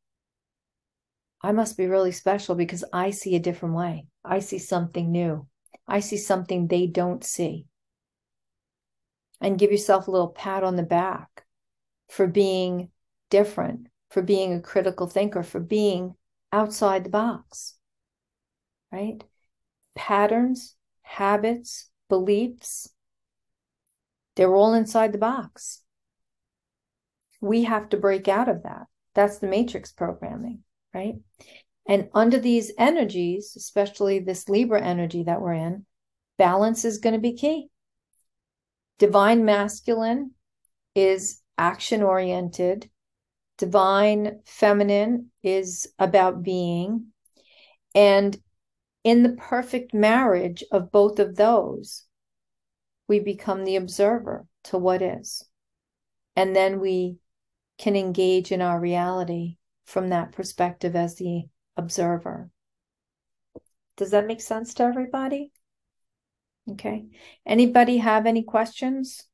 I must be really special because I see a different way. I see something new. I see something they don't see. And give yourself a little pat on the back for being different, for being a critical thinker, for being outside the box, right? Patterns, habits, beliefs, they're all inside the box. We have to break out of that. That's the matrix programming, right? And under these energies, especially this Libra energy that we're in, balance is going to be key. Divine masculine is action-oriented. Divine feminine is about being. And in the perfect marriage of both of those, we become the observer to what is. And then we can engage in our reality from that perspective as the observer. Does that make sense to everybody? Okay. Anybody have any questions?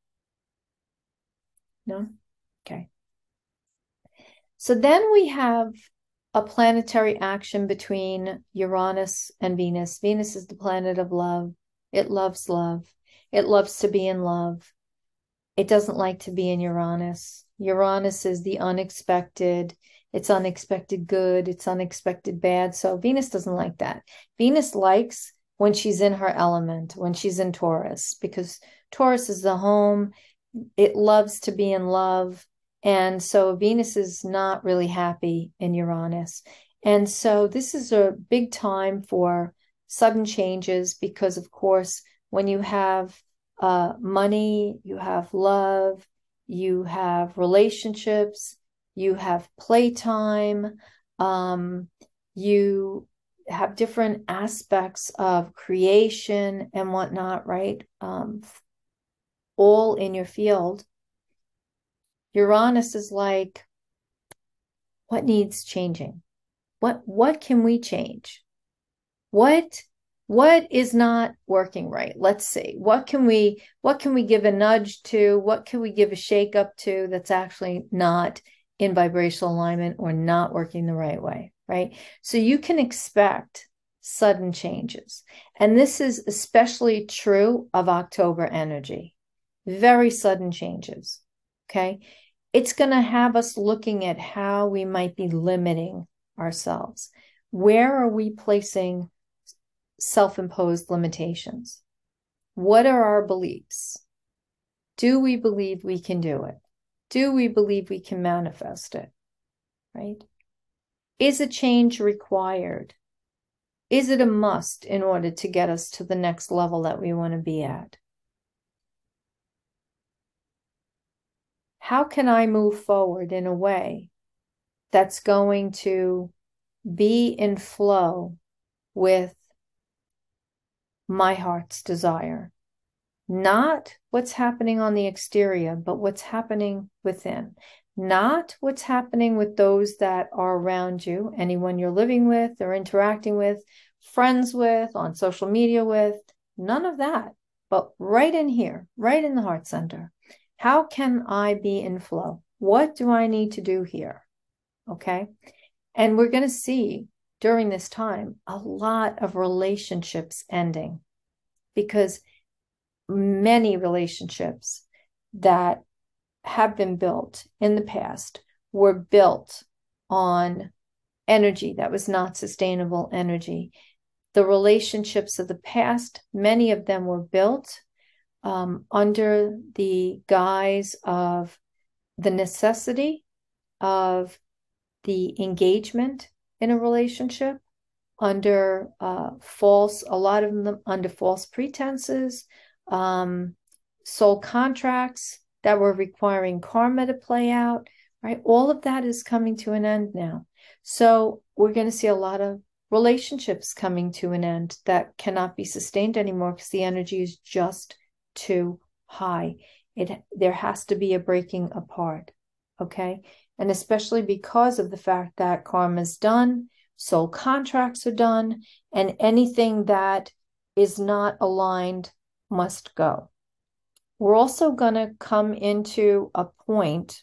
No? Okay. So then we have a planetary action between Uranus and Venus. Venus is the planet of love. It loves love. It loves to be in love. It doesn't like to be in Uranus. Uranus is the unexpected. It's unexpected good. It's unexpected bad. So Venus doesn't like that. Venus likes when she's in her element, when she's in Taurus, because Taurus is the home. It loves to be in love. And so Venus is not really happy in Uranus. And so this is a big time for sudden changes because, of course, when you have uh, money, you have love, you have relationships, you have playtime, um, you have different aspects of creation and whatnot, right? Um, all in your field. Uranus is like, what needs changing? What what can we change? What what is not working right? Let's see. What can we what can we give a nudge to? What can we give a shake up to that's actually not in vibrational alignment or not working the right way, right? So you can expect sudden changes. And this is especially true of October energy. Very sudden changes. Okay? It's going to have us looking at how we might be limiting ourselves. Where are we placing self-imposed limitations? What are our beliefs? Do we believe we can do it? Do we believe we can manifest it? Right? Is a change required? Is it a must in order to get us to the next level that we want to be at? How can I move forward in a way that's going to be in flow with my heart's desire? Not what's happening on the exterior, but what's happening within. Not what's happening with those that are around you, anyone you're living with or interacting with, friends with, on social media with, none of that. But right in here, right in the heart center, how can I be in flow? What do I need to do here? Okay. And we're going to see during this time a lot of relationships ending, because many relationships that have been built in the past were built on energy that was not sustainable energy. The relationships of the past, many of them were built um, under the guise of the necessity of the engagement in a relationship, under uh, false, a lot of them under false pretenses, um, soul contracts that were requiring karma to play out, right? All of that is coming to an end now. So we're going to see a lot of relationships coming to an end that cannot be sustained anymore because the energy is just too high. It there has to be a breaking apart, okay? And especially because of the fact that karma is done, soul contracts are done, and anything that is not aligned must go. We're also going to come into a point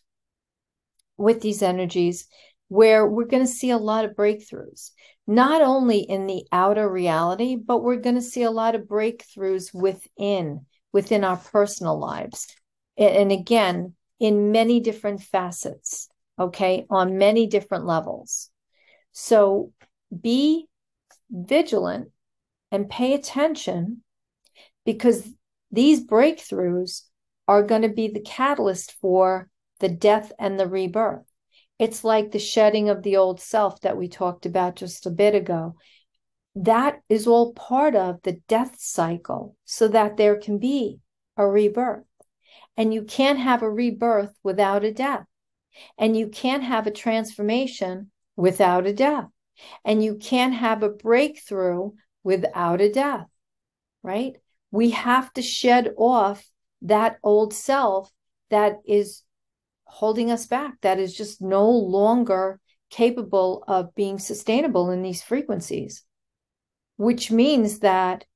with these energies where we're going to see a lot of breakthroughs, not only in the outer reality, but we're going to see a lot of breakthroughs within, within our personal lives. And again, in many different facets, okay, on many different levels. So be vigilant and pay attention, because these breakthroughs are going to be the catalyst for the death and the rebirth. It's like the shedding of the old self that we talked about just a bit ago. That is all part of the death cycle so that there can be a rebirth. And you can't have a rebirth without a death. And you can't have a transformation without a death. And you can't have a breakthrough without a death, right? We have to shed off that old self that is holding us back, that is just no longer capable of being sustainable in these frequencies, which means that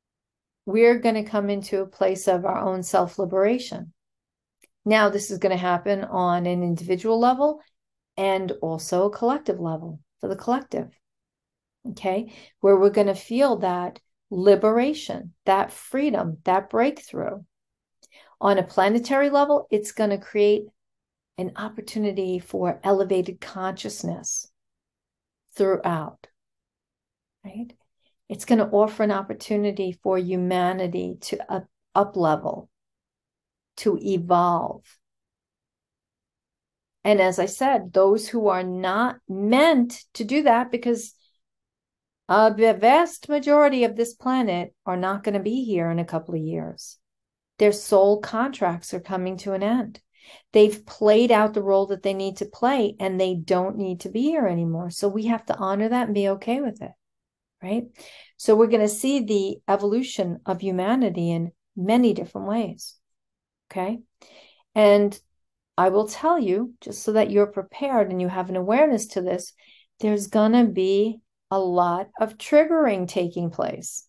we're going to come into a place of our own self-liberation. Now, this is going to happen on an individual level and also a collective level for the collective, okay, where we're going to feel that liberation, that freedom, that breakthrough. On a planetary level, it's going to create an opportunity for elevated consciousness throughout, right? It's going to offer an opportunity for humanity to up, up level, to evolve. And as I said, those who are not meant to do that, because uh, the vast majority of this planet are not going to be here in a couple of years. Their soul contracts are coming to an end. They've played out the role that they need to play, and they don't need to be here anymore. So we have to honor that and be okay with it, right? So we're going to see the evolution of humanity in many different ways, okay? And I will tell you, just so that you're prepared and you have an awareness to this, there's going to be a lot of triggering taking place.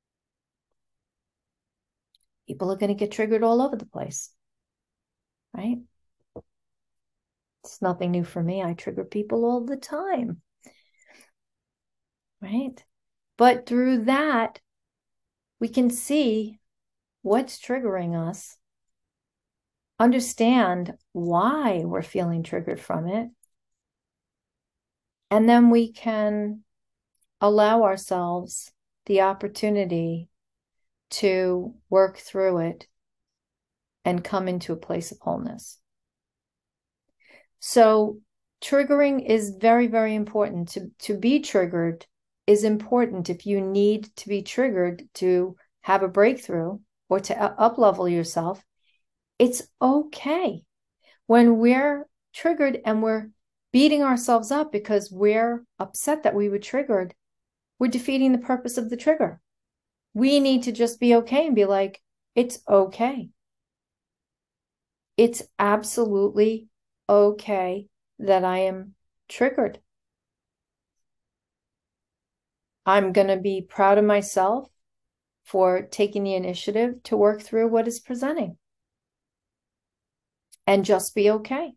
People are going to get triggered all over the place, right? It's nothing new for me. I trigger people all the time, right? But through that, we can see what's triggering us, understand why we're feeling triggered from it, and then we can allow ourselves the opportunity to work through it and come into a place of wholeness. So triggering is very, very important. To, to be triggered is important. If you need to be triggered to have a breakthrough or to up-level yourself, it's okay. When we're triggered and we're beating ourselves up because we're upset that we were triggered, we're defeating the purpose of the trigger. We need to just be okay and be like, it's okay. It's absolutely okay that I am triggered. I'm going to be proud of myself for taking the initiative to work through what is presenting. And just be okay.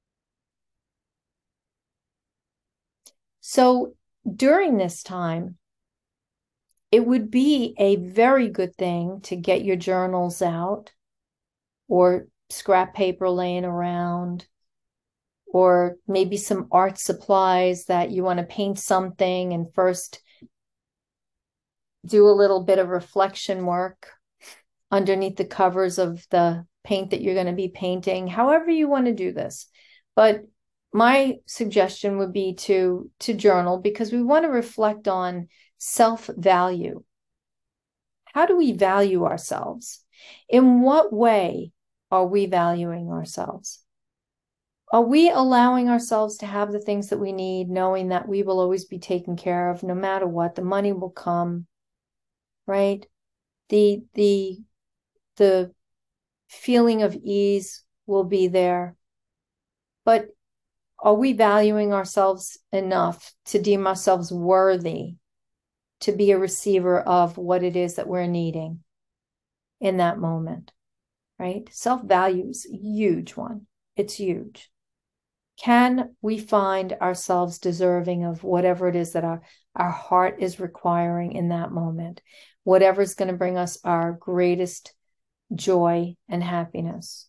So during this time, it would be a very good thing to get your journals out or scrap paper laying around, or maybe some art supplies that you want to paint something and first do a little bit of reflection work underneath the covers of the paint that you're going to be painting, however you want to do this. But my suggestion would be to, to journal, because we want to reflect on self-value. How do we value ourselves? In what way are we valuing ourselves? Are we allowing ourselves to have the things that we need, knowing that we will always be taken care of no matter what? The money will come, right? The, the, the feeling of ease will be there. But are we valuing ourselves enough to deem ourselves worthy to be a receiver of what it is that we're needing in that moment, right? Self-value is a huge one. It's huge. Can we find ourselves deserving of whatever it is that our, our heart is requiring in that moment? Whatever is going to bring us our greatest joy and happiness.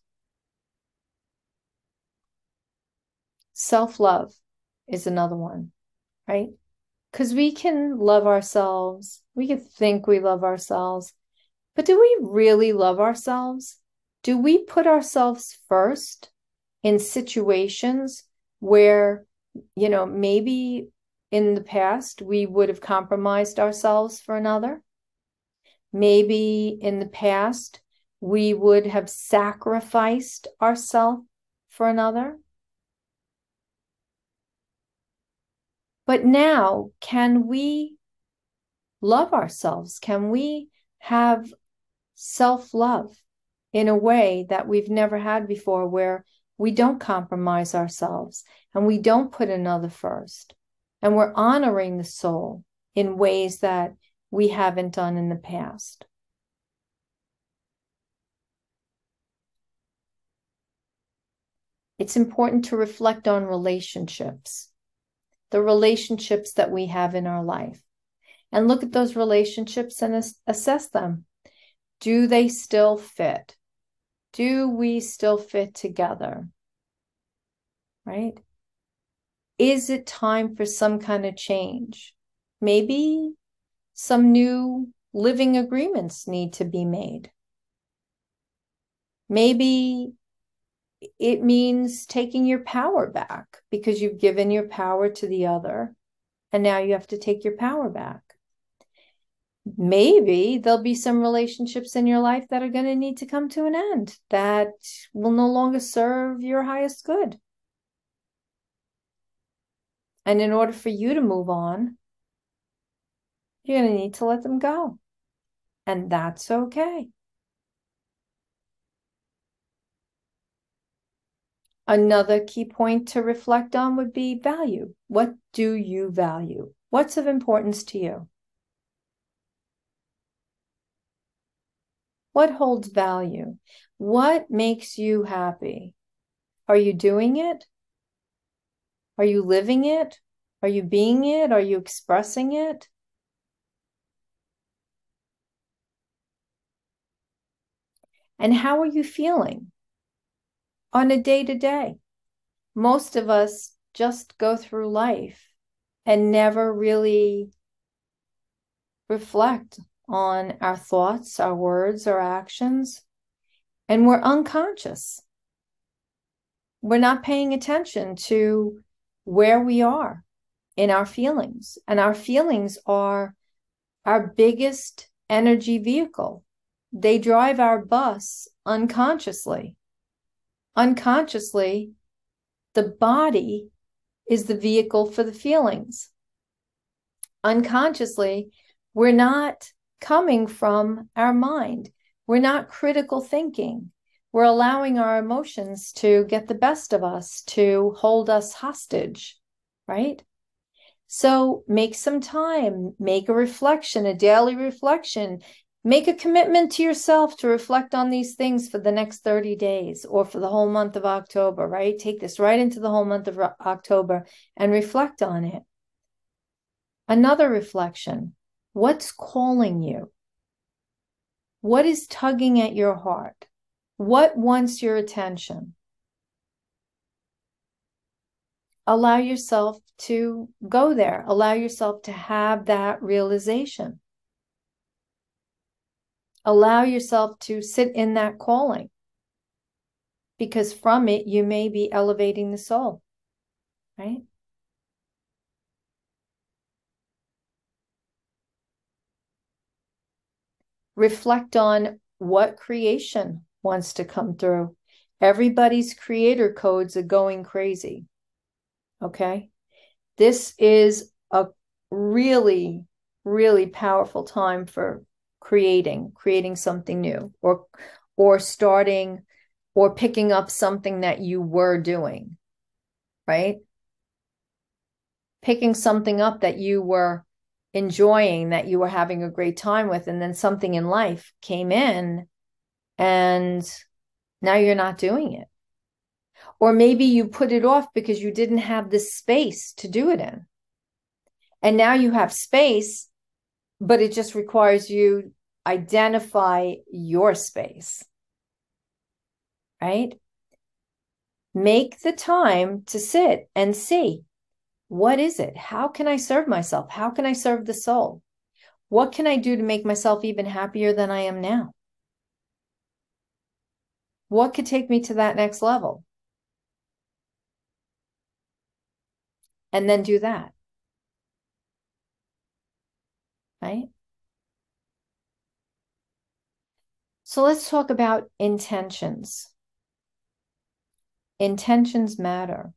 Self-love is another one, right? Because we can love ourselves. We can think we love ourselves. But do we really love ourselves? Do we put ourselves first in situations where, you know, maybe in the past we would have compromised ourselves for another? Maybe in the past we would have sacrificed ourselves for another? But now, can we love ourselves? Can we have self-love in a way that we've never had before, where we don't compromise ourselves and we don't put another first, and we're honoring the soul in ways that we haven't done in the past? It's important to reflect on relationships, the relationships that we have in our life, and look at those relationships and as- assess them. Do they still fit? Do we still fit together? Right? Is it time for some kind of change? Maybe some new living agreements need to be made. Maybe it means taking your power back because you've given your power to the other, and now you have to take your power back. Maybe there'll be some relationships in your life that are going to need to come to an end, that will no longer serve your highest good. And in order for you to move on, you're going to need to let them go. And that's okay. Another key point to reflect on would be value. What do you value? What's of importance to you? What holds value? What makes you happy? Are you doing it? Are you living it? Are you being it? Are you expressing it? And how are you feeling on a day-to-day? Most of us just go through life and never really reflect on our thoughts, our words, our actions. and we're unconscious. We're not paying attention to where we are in our feelings. And our feelings are our biggest energy vehicle. They drive our bus unconsciously. Unconsciously, the body is the vehicle for the feelings. Unconsciously, we're not coming from our mind. We're not critical thinking. We're allowing our emotions to get the best of us, to hold us hostage, right? So make some time, make a reflection, a daily reflection. Make a commitment to yourself to reflect on these things for the next thirty days or for the whole month of October, right? Take this right into the whole month of October and reflect on it. Another reflection, what's calling you? What is tugging at your heart? What wants your attention? Allow yourself to go there. Allow yourself to have that realization. Allow yourself to sit in that calling, because from it, you may be elevating the soul, right? Reflect on what creation wants to come through. Everybody's creator codes are going crazy, okay? This is a really, really powerful time for creating, creating something new, or, or starting or picking up something that you were doing, right? Picking something up that you were enjoying, that you were having a great time with, and then something in life came in and now you're not doing it. Or maybe you put it off because you didn't have the space to do it in. And now you have space, but it just requires you identify your space, right? Make the time to sit and see, what is it? How can I serve myself? How can I serve the soul? What can I do to make myself even happier than I am now? What could take me to that next level? And then do that, right? So let's talk about intentions. Intentions matter.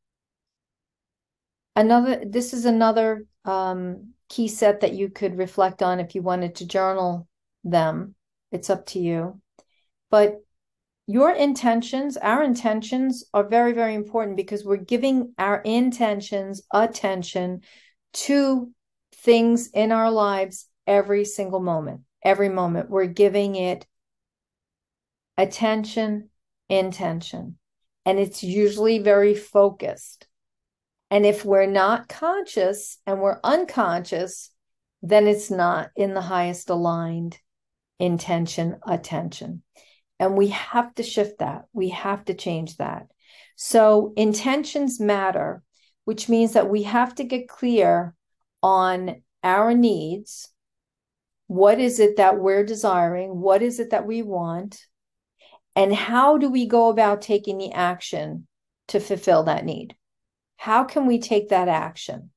Another, this is another um, key set that you could reflect on if you wanted to journal them. It's up to you. But your intentions, our intentions are very, very important, because we're giving our intentions attention to things in our lives every single moment. Every moment we're giving it attention, intention, and it's usually very focused. And if we're not conscious and we're unconscious, then it's not in the highest aligned intention, attention. And we have to shift that. We have to change that. So intentions matter, which means that we have to get clear on our needs. What is it that we're desiring? What is it that we want? And how do we go about taking the action to fulfill that need? How can we take that action?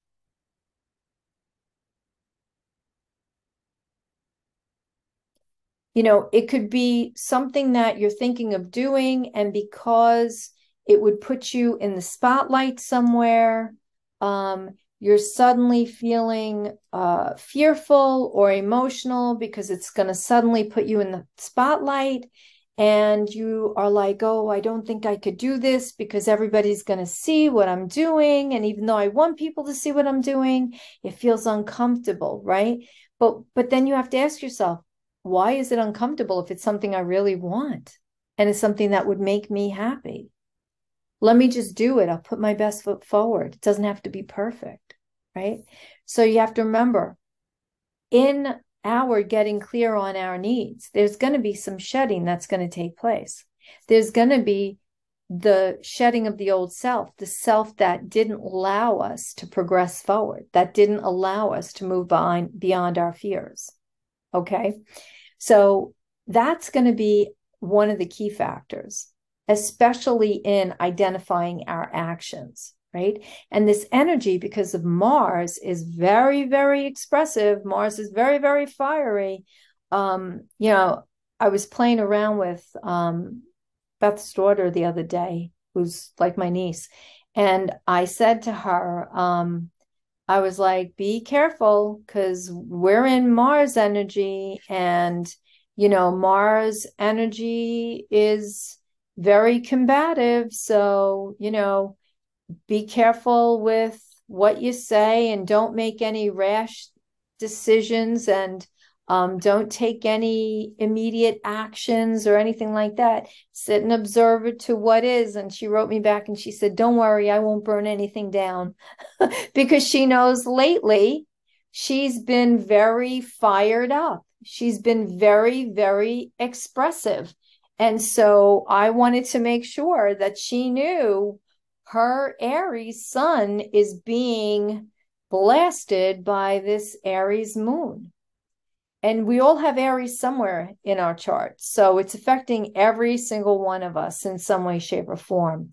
You know, it could be something that you're thinking of doing, and because it would put you in the spotlight somewhere, um, you're suddenly feeling uh, fearful or emotional because it's going to suddenly put you in the spotlight. And you are like, oh, I don't think I could do this because everybody's going to see what I'm doing. And even though I want people to see what I'm doing, it feels uncomfortable, right? But but then you have to ask yourself, why is it uncomfortable if it's something I really want and it's something that would make me happy? Let me just do it. I'll put my best foot forward. It doesn't have to be perfect, right? So you have to remember, in our getting clear on our needs, there's going to be some shedding that's going to take place. There's going to be the shedding of the old self, the self that didn't allow us to progress forward, that didn't allow us to move behind, beyond our fears. Okay. So that's going to be one of the key factors, especially in identifying our actions, right? And this energy, because of Mars, is very, very expressive. Mars is very, very fiery. Um, you know, I was playing around with um, Beth's daughter the other day, who's like my niece, and I said to her, um, I was like, be careful because we're in Mars energy, and, you know, Mars energy is very combative. So, you know, be careful with what you say and don't make any rash decisions, and um, don't take any immediate actions or anything like that. Sit and observe it to what is. And she wrote me back and she said, don't worry, I won't burn anything down. Because she knows lately she's been very fired up. She's been very, very expressive. And so I wanted to make sure that she knew her Aries sun is being blasted by this Aries moon. And we all have Aries somewhere in our chart. So it's affecting every single one of us in some way, shape, or form.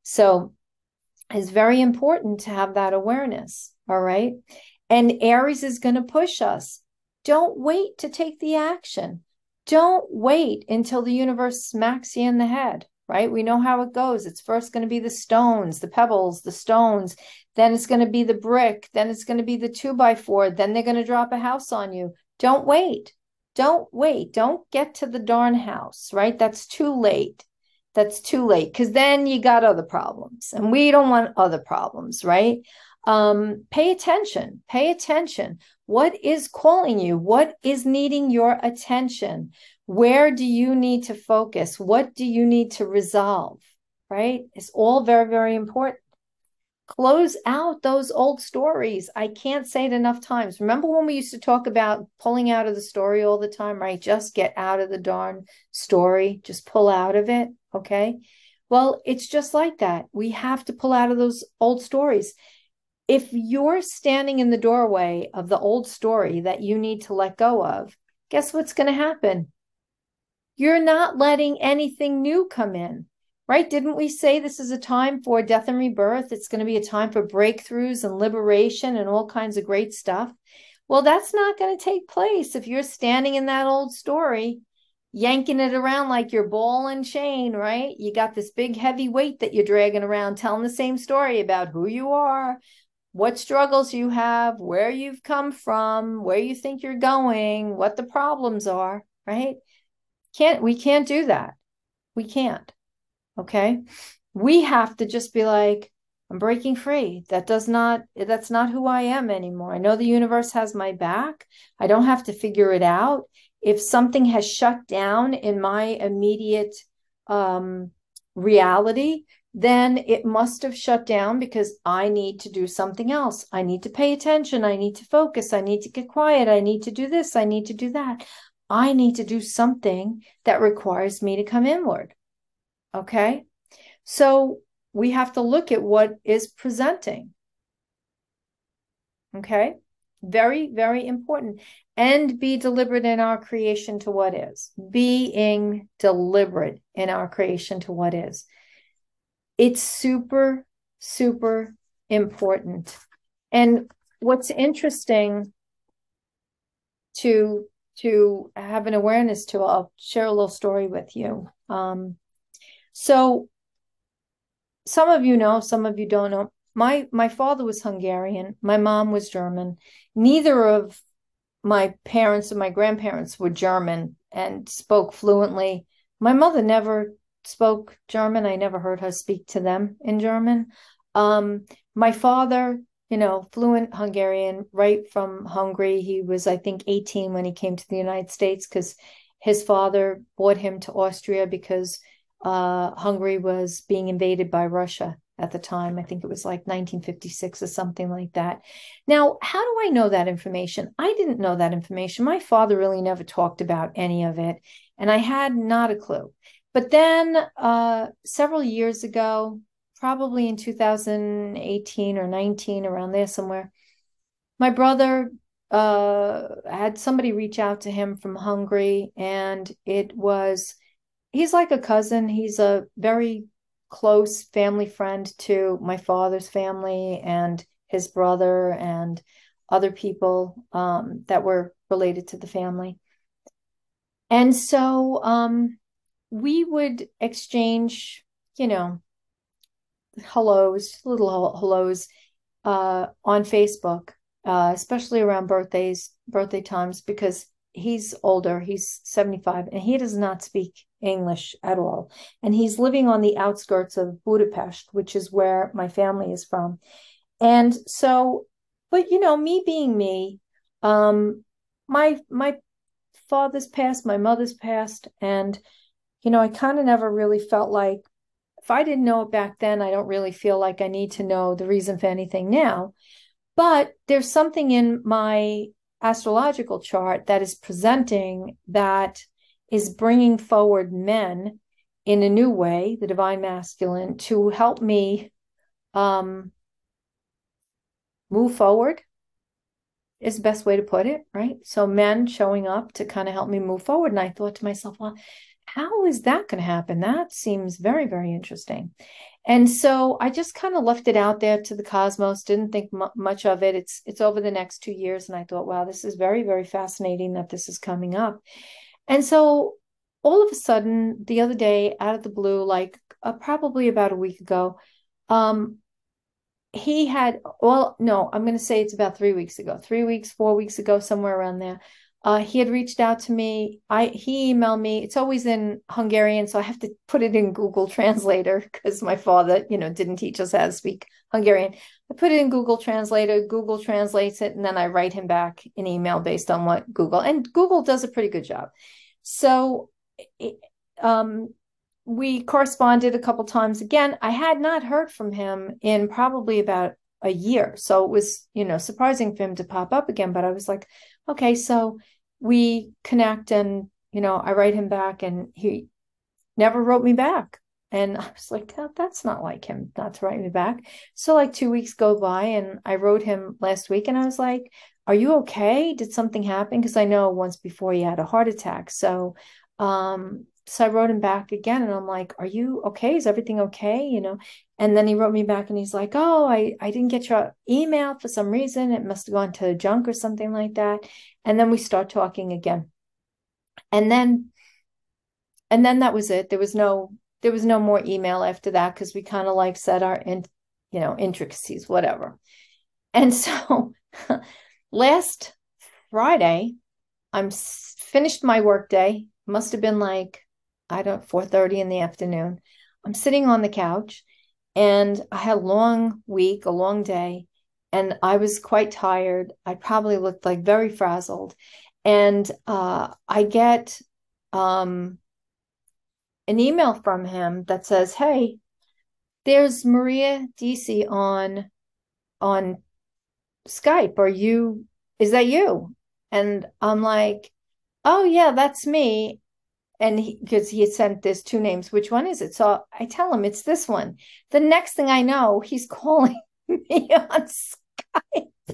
So it's very important to have that awareness. All right. And Aries is going to push us. Don't wait to take the action. Don't wait until the universe smacks you in the head, right? We know how it goes. It's first going to be the stones, the pebbles, the stones. Then it's going to be the brick. Then it's going to be the two by four. Then they're going to drop a house on you. Don't wait. Don't wait. Don't get to the darn house, right? That's too late. That's too late, because then you got other problems, and we don't want other problems, right? Um, pay attention. Pay attention. What is calling you? What is needing your attention? Where do you need to focus? What do you need to resolve, right? It's all very, very important. Close out those old stories. I can't say it enough times. Remember when we used to talk about pulling out of the story all the time, right? Just get out of the darn story. Just pull out of it, okay? Well, it's just like that. We have to pull out of those old stories. If you're standing in the doorway of the old story that you need to let go of, guess what's going to happen? You're not letting anything new come in. Right? Didn't we say this is a time for death and rebirth? It's going to be a time for breakthroughs and liberation and all kinds of great stuff. Well, that's not going to take place if you're standing in that old story, yanking it around like your ball and chain, right? You got this big heavy weight that you're dragging around, telling the same story about who you are, what struggles you have, where you've come from, where you think you're going, what the problems are, right? Can't, we can't do that. We can't. Okay. We have to just be like, I'm breaking free. That does not, that's not who I am anymore. I know the universe has my back. I don't have to figure it out. If something has shut down in my immediate um, reality, then it must have shut down because I need to do something else. I need to pay attention. I need to focus. I need to get quiet. I need to do this. I need to do that. I need to do something that requires me to come inward. Okay. So we have to look at what is presenting. Okay. Very, very important. And be deliberate in our creation to what is. Being deliberate in our creation to what is. It's super, super important. And what's interesting to, to have an awareness to, I'll share a little story with you. Um, so some of you know, some of you don't know. My my father was Hungarian. My mom was German. Neither of my parents and my grandparents were German and spoke fluently. My mother never spoke German. I never heard her speak to them in German. Um, my father, you know, fluent Hungarian, right from Hungary. He was, I think, eighteen when he came to the United States because his father brought him to Austria because uh, Hungary was being invaded by Russia at the time. I think it was like nineteen fifty-six or something like that. Now, how do I know that information? I didn't know that information. My father really never talked about any of it, and I had not a clue. But then uh, several years ago, probably in two thousand eighteen or nineteen, around there somewhere, my brother uh, had somebody reach out to him from Hungary, and it was he's like a cousin. He's a very close family friend to my father's family and his brother and other people um, that were related to the family. And so um, we would exchange, you know, hellos, little hellos uh, on Facebook, uh, especially around birthdays, birthday times, because he's older, he's seventy-five, and he does not speak English at all. And he's living on the outskirts of Budapest, which is where my family is from. And so, but you know, me being me, um, my my father's passed, my mother's passed, and you know, I kind of never really felt like if I didn't know it back then, I don't really feel like I need to know the reason for anything now. But there's something in my astrological chart that is presenting that is bringing forward men in a new way, the divine masculine, to help me um, move forward is the best way to put it, right? So men showing up to kind of help me move forward. And I thought to myself, well, how is that going to happen? That seems very, very interesting. And so I just kind of left it out there to the cosmos, didn't think mu- much of it. It's it's over the next two years. And I thought, wow, this is very, very fascinating that this is coming up. And so all of a sudden, the other day, out of the blue, like uh, probably about a week ago, um, he had, well, no, I'm going to say it's about three weeks ago, three weeks, four weeks ago, somewhere around there. Uh, he had reached out to me. I he emailed me. It's always in Hungarian, so I have to put it in Google Translator because my father, you know, didn't teach us how to speak Hungarian. I put it in Google Translator. Google translates it, and then I write him back an email based on what Google, and Google does a pretty good job. So, it, um, we corresponded a couple times again. I had not heard from him in probably about a year. So it was, you know, surprising for him to pop up again. But I was like, okay, so we connect and, you know, I write him back and he never wrote me back. And I was like, oh, that's not like him not to write me back. So like two weeks go by and I wrote him last week and I was like, are you okay? Did something happen? Because I know once before he had a heart attack. So um so I wrote him back again and I'm like, are you okay? Is everything okay? You know, and then he wrote me back and he's like, oh, I, I didn't get your email for some reason. It must have gone to junk or something like that. And then we start talking again. And then and then that was it. There was no there was no more email after that because we kind of like said our in, you know, intricacies, whatever. And so last Friday, I'm finished my work day. Must have been like, I don't, four thirty in the afternoon. I'm sitting on the couch and I had a long week, a long day, and I was quite tired. I probably looked like very frazzled. And uh, I get um, an email from him that says, hey, there's Maria Deci on on Skype. Are you, is that you? And I'm like, oh yeah, that's me. And he, because he had sent this two names, which one is it? So I tell him it's this one. The next thing I know, he's calling me on Skype.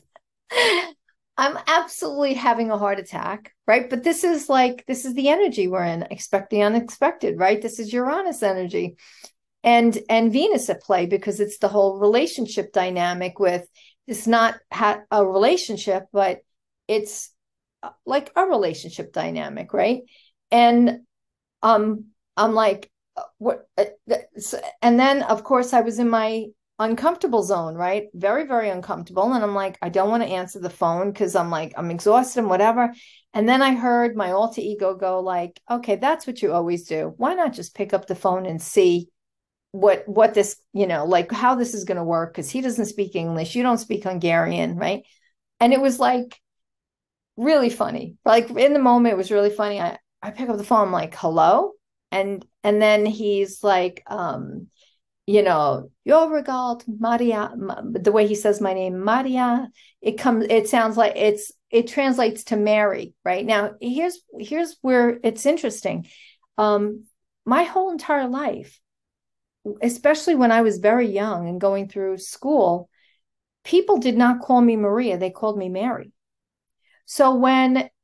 I'm absolutely having a heart attack, right? But this is like, this is the energy we're in. Expect the unexpected, right? This is Uranus energy and and Venus at play because it's the whole relationship dynamic with it's not ha- a relationship, but it's uh, like a relationship dynamic, right? And um, I'm like, uh, what? Uh, and then of course I was in my uncomfortable zone, right? Very, very uncomfortable. And I'm like, I don't want to answer the phone because I'm like, I'm exhausted and whatever. And then I heard my alter ego go like, okay, that's what you always do. Why not just pick up the phone and see what what this, you know, like how this is going to work? Because he doesn't speak English, you don't speak Hungarian, right? And it was like really funny. Like in the moment, it was really funny. I I pick up the phone, I'm like, hello, and and then he's like, um, you know, your regard, Maria. The way he says my name, Maria, it comes. It sounds like it's. It translates to Mary, right? Now, here's here's where it's interesting. Um, my whole entire life, especially when I was very young and going through school, people did not call me Maria, they called me Mary. So when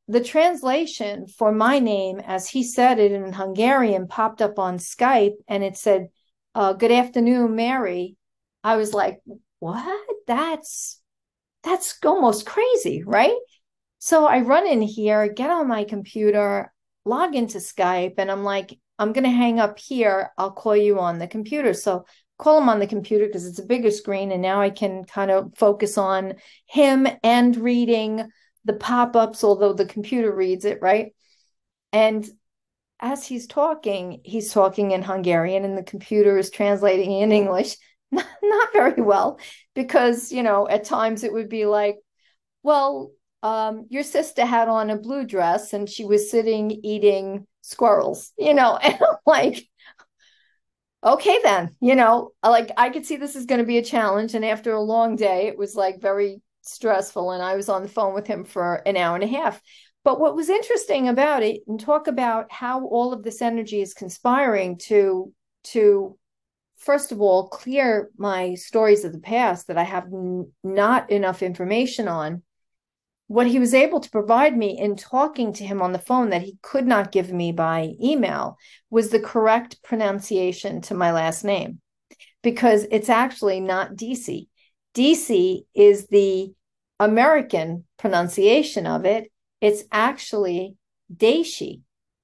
the translation for my name, as he said it in Hungarian, popped up on Skype, and it said, uh, "Good afternoon, Mary." I was like, "What? That's that's almost crazy, right?" So I run in here, get on my computer, log into Skype, and I'm like, "I'm going to hang up here. I'll call you on the computer." So call him on the computer because it's a bigger screen, and now I can kind of focus on him and reading the pop-ups, although the computer reads it, right? And as he's talking, he's talking in Hungarian, and the computer is translating in English. Not, not very well, because, you know, at times it would be like, "Well, um, your sister had on a blue dress and she was sitting eating squirrels," you know, and I'm like, "Okay, then," you know, like I could see this is going to be a challenge. And after a long day, it was like very stressful. And I was on the phone with him for an hour and a half. But what was interesting about it, and talk about how all of this energy is conspiring to, to, first of all, clear my stories of the past that I have n- not enough information on. What he was able to provide me in talking to him on the phone that he could not give me by email was the correct pronunciation to my last name, because it's actually not Deasy. Deasy is the American pronunciation of it. It's actually Daishi.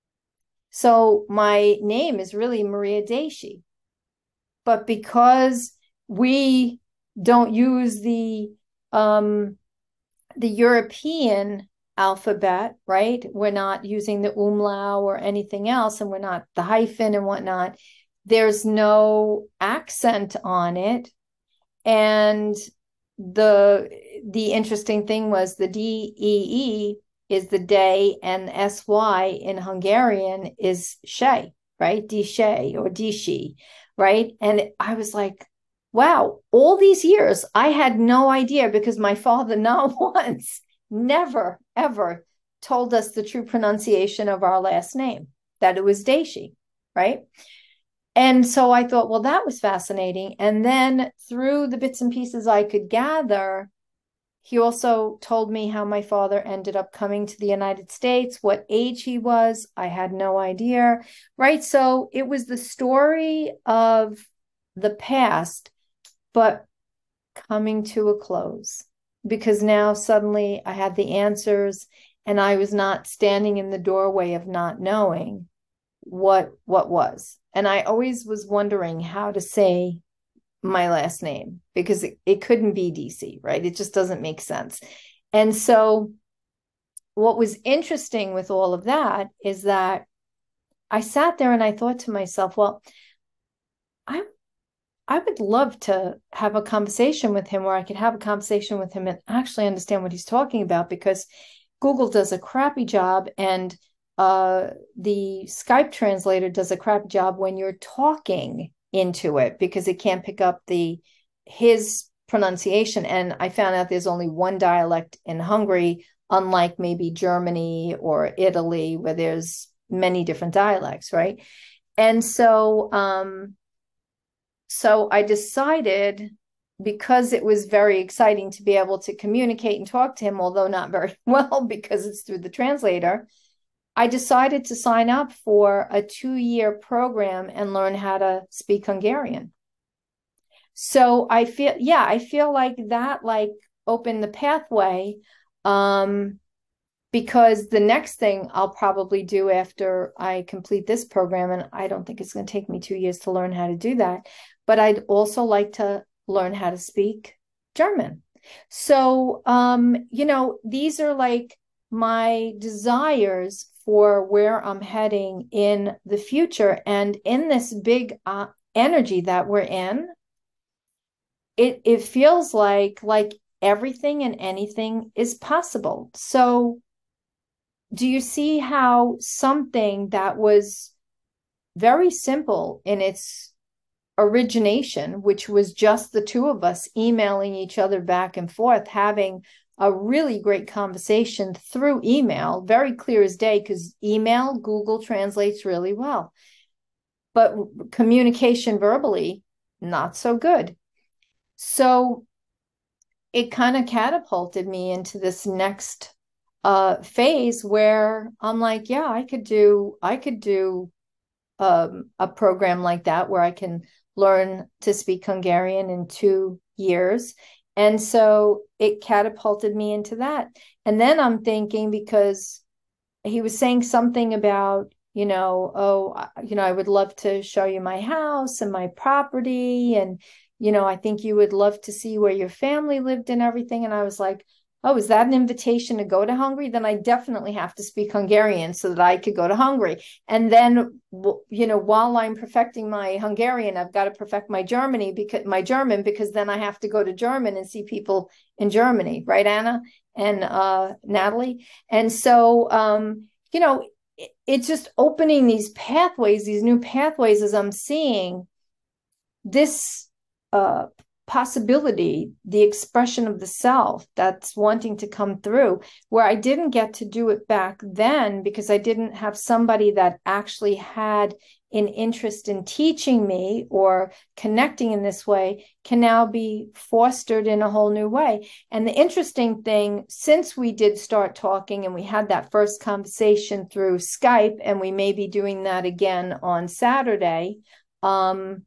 So my name is really Maria Daishi. But because we don't use the um, the European alphabet, right? We're not using the umlaut or anything else, and we're not the hyphen and whatnot. There's no accent on it. And the the interesting thing was the D E E is the day, and S Y in Hungarian is she, right? Dishe or Dishi, right? And I was like, wow, all these years, I had no idea, because my father not once, never, ever told us the true pronunciation of our last name, that it was Daishi, right? And so I thought, well, that was fascinating. And then through the bits and pieces I could gather, he also told me how my father ended up coming to the United States, what age he was. I had no idea, right? So it was the story of the past, but coming to a close, because now suddenly I had the answers, and I was not standing in the doorway of not knowing what what was. And I always was wondering how to say my last name, because it, it couldn't be D C, right? It just doesn't make sense. And so what was interesting with all of that is that I sat there and I thought to myself, well, I I would love to have a conversation with him where I could have a conversation with him and actually understand what he's talking about, because Google does a crappy job, and uh, the Skype translator does a crappy job when you're talking into it, because it can't pick up the his pronunciation. And I found out there's only one dialect in Hungary, unlike maybe Germany or Italy, where there's many different dialects, right? And so um, so I decided, because it was very exciting to be able to communicate and talk to him, although not very well because it's through the translator, I decided to sign up for a two-year program and learn how to speak Hungarian. So I feel, yeah, I feel like that like opened the pathway, um, because the next thing I'll probably do after I complete this program, and I don't think it's going to take me two years to learn how to do that, but I'd also like to learn how to speak German. So, um, you know, these are like my desires for where I'm heading in the future. And in this big uh, energy that we're in, it it feels like like everything and anything is possible. So do you see how something that was very simple in its origination, which was just the two of us emailing each other back and forth, having a really great conversation through email, very clear as day, because email, Google translates really well, but communication verbally, not so good. So it kind of catapulted me into this next uh, phase where I'm like, yeah, I could do, I could do um, a program like that where I can learn to speak Hungarian in two years. And so it catapulted me into that. And then I'm thinking, because he was saying something about, you know, oh, you know, I would love to show you my house and my property. And, you know, I think you would love to see where your family lived and everything. And I was like, oh, is that an invitation to go to Hungary? Then I definitely have to speak Hungarian so that I could go to Hungary. And then, you know, while I'm perfecting my Hungarian, I've got to perfect my Germany because my German, because then I have to go to German and see people in Germany, right, Anna and uh, Natalie? And so, um, you know, it, it's just opening these pathways, these new pathways, as I'm seeing this uh, possibility, the expression of the self that's wanting to come through, where I didn't get to do it back then because I didn't have somebody that actually had an interest in teaching me or connecting in this way, can now be fostered in a whole new way. And the interesting thing, since we did start talking and we had that first conversation through Skype, and we may be doing that again on Saturday, um,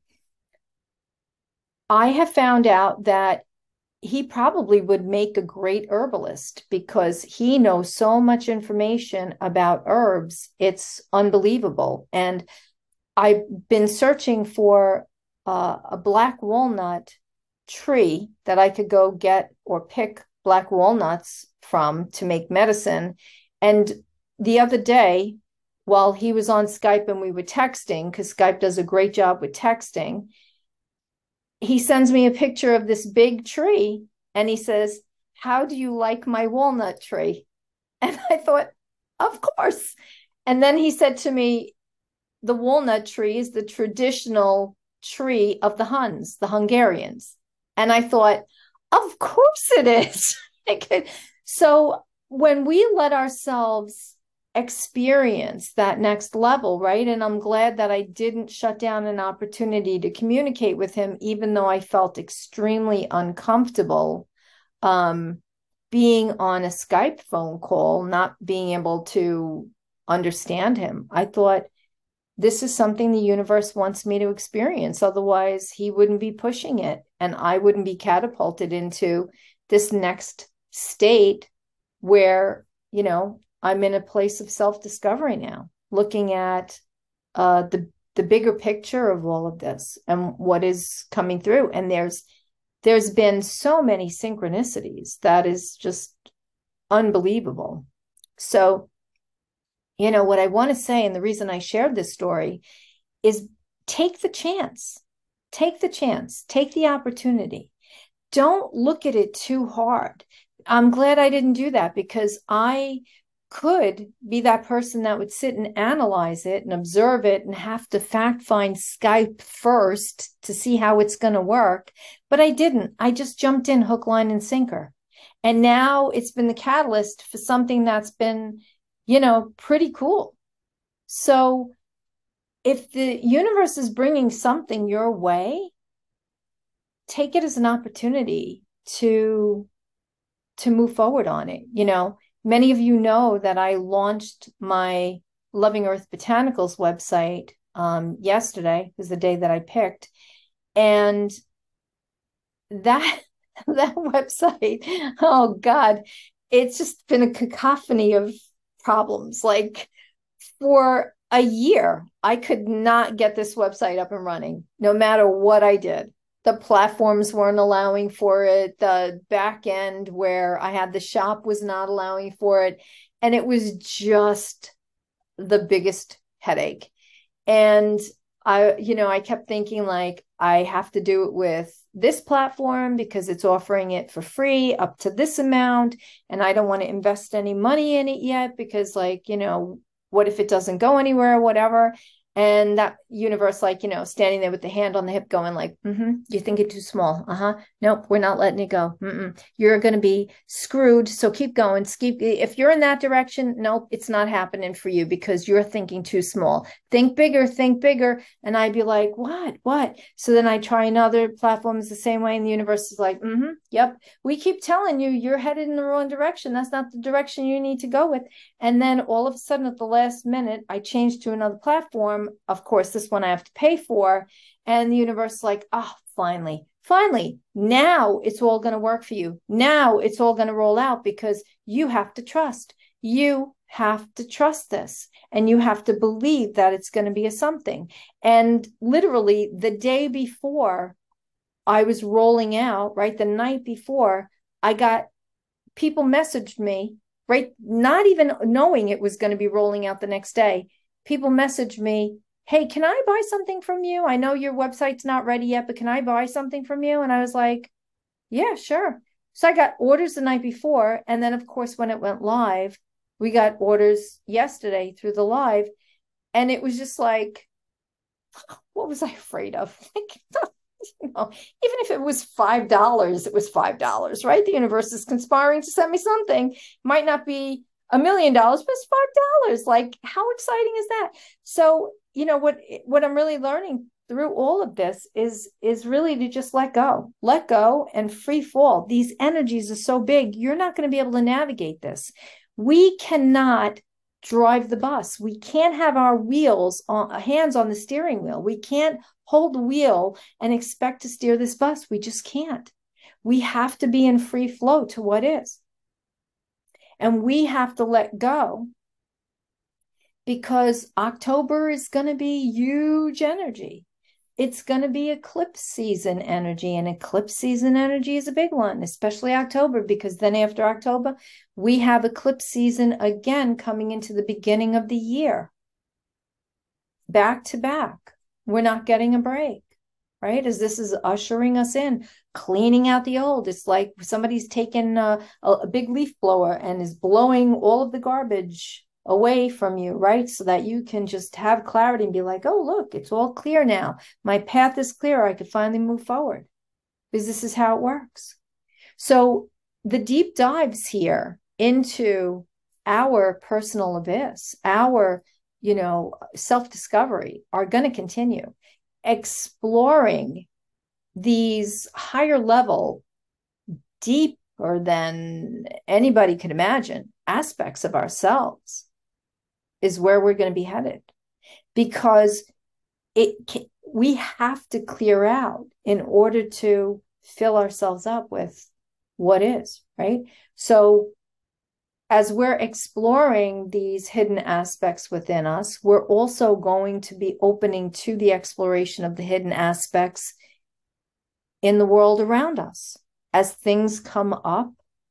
I have found out that he probably would make a great herbalist because he knows so much information about herbs. It's unbelievable. And I've been searching for uh, a black walnut tree that I could go get or pick black walnuts from to make medicine. And the other day, while he was on Skype and we were texting, because Skype does a great job with texting, he sends me a picture of this big tree and he says, how do you like my walnut tree? And I thought, of course. And then he said to me, the walnut tree is the traditional tree of the Huns, the Hungarians. And I thought, of course it is. So when we let ourselves experience that next level, right? And I'm glad that I didn't shut down an opportunity to communicate with him, even though I felt extremely uncomfortable um, being on a Skype phone call, not being able to understand him. I thought, this is something the universe wants me to experience. Otherwise, he wouldn't be pushing it, and I wouldn't be catapulted into this next state where, you know, I'm in a place of self-discovery now, looking at uh, the the bigger picture of all of this and what is coming through. And there's there's been so many synchronicities that is just unbelievable. So, you know, what I want to say, and the reason I shared this story, is take the chance, take the chance, take the opportunity. Don't look at it too hard. I'm glad I didn't do that because I could be that person that would sit and analyze it and observe it and have to fact find Skype first to see how it's going to work. But I didn't. I just jumped in hook, line, and sinker. And now it's been the catalyst for something that's been, you know, pretty cool. So if the universe is bringing something your way, take it as an opportunity to to move forward on it. You know, many of you know that I launched my Loving Earth Botanicals website um, yesterday, was the day that I picked. And that that website, oh God, it's just been a cacophony of problems. Like for a year, I could not get this website up and running, no matter what I did. The platforms weren't allowing for it. The back end where I had the shop was not allowing for it. And it was just the biggest headache. And I, you know, I kept thinking like, I have to do it with this platform because it's offering it for free up to this amount. And I don't want to invest any money in it yet because, like, you know, what if it doesn't go anywhere or whatever? And that universe, like, you know, standing there with the hand on the hip going like, mm-hmm, you're thinking too small. Uh-huh. Nope, we're not letting it go. Mm-mm. You're going to be screwed. So keep going. Keep, if you're in that direction, nope, it's not happening for you because you're thinking too small. Think bigger, think bigger. And I'd be like, what, what? So then I try another platforms the same way. And the universe is like, mm-hmm, yep. We keep telling you you're headed in the wrong direction. That's not the direction you need to go with. And then all of a sudden at the last minute, I changed to another platform. Of course, this one I have to pay for. And the universe is like, oh, finally, finally, now it's all going to work for you. Now it's all going to roll out because you have to trust. You have to trust this and you have to believe that it's going to be a something. And literally the day before I was rolling out, right, the night before, I got people messaged me, right? Not even knowing it was going to be rolling out the next day. People messaged me, hey, can I buy something from you? I know your website's not ready yet, but can I buy something from you? And I was like, yeah, sure. So I got orders the night before. And then, of course, when it went live, we got orders yesterday through the live. And it was just like, what was I afraid of? Like, you know, even if it was five dollars, it was five dollars, right? The universe is conspiring to send me something. Might not be a million dollars, but it's five dollars. Like, how exciting is that? So, you know, what what I'm really learning through all of this is is really to just let go, let go and free fall. These energies are so big, you're not going to be able to navigate this. We cannot drive the bus. We can't have our wheels on hands on the steering wheel. We can't hold the wheel and expect to steer this bus. We just can't. We have to be in free flow to what is. And we have to let go because October is going to be huge energy. It's going to be eclipse season energy, and eclipse season energy is a big one, especially October, because then after October, we have eclipse season again coming into the beginning of the year. Back to back. We're not getting a break, right? As this is ushering us in, cleaning out the old. It's like somebody's taken a, a big leaf blower and is blowing all of the garbage away from you, right? So that you can just have clarity and be like, oh, look, it's all clear now. My path is clear. I could finally move forward because this is how it works. So the deep dives here into our personal abyss, our, you know, self-discovery are going to continue. Exploring these higher level, deeper than anybody could imagine aspects of ourselves is where we're going to be headed, because it we have to clear out in order to fill ourselves up with what is, right? So as we're exploring these hidden aspects within us, we're also going to be opening to the exploration of the hidden aspects in the world around us as things come up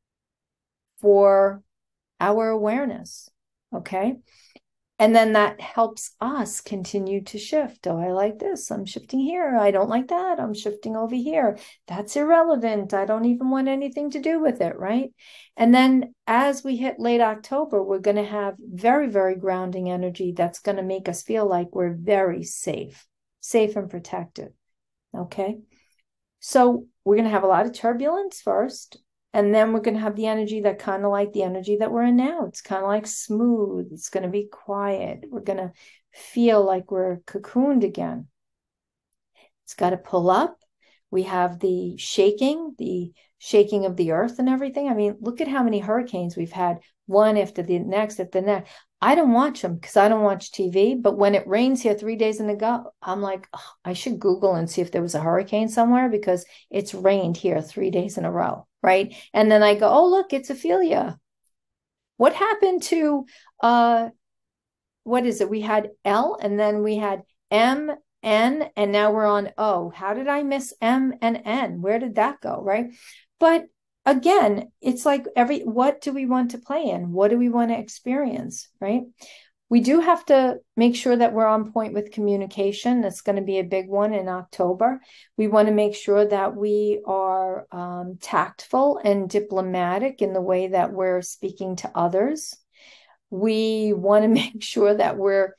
for our awareness, okay? And then that helps us continue to shift. Oh, I like this. I'm shifting here. I don't like that. I'm shifting over here. That's irrelevant. I don't even want anything to do with it, right? And then as we hit late October, we're going to have very, very grounding energy that's going to make us feel like we're very safe, safe and protected, okay? So we're going to have a lot of turbulence first. And then we're going to have the energy that kind of like the energy that we're in now. It's kind of like smooth. It's going to be quiet. We're going to feel like we're cocooned again. It's got to pull up. We have the shaking, the shaking of the earth and everything. I mean, look at how many hurricanes we've had, one after the next, after the next. I don't watch them because I don't watch T V. But when it rains here three days in a go, I'm like, oh, I should Google and see if there was a hurricane somewhere because it's rained here three days in a row, right? And then I go, oh, look, it's Ophelia. What happened to, uh, what is it? We had L and then we had M, N, and now we're on O. How did I miss M and N? Where did that go, right? But again, it's like every, what do we want to play in? What do we want to experience, right? We do have to make sure that we're on point with communication. That's going to be a big one in October. We want to make sure that we are um, tactful and diplomatic in the way that we're speaking to others. We want to make sure that we're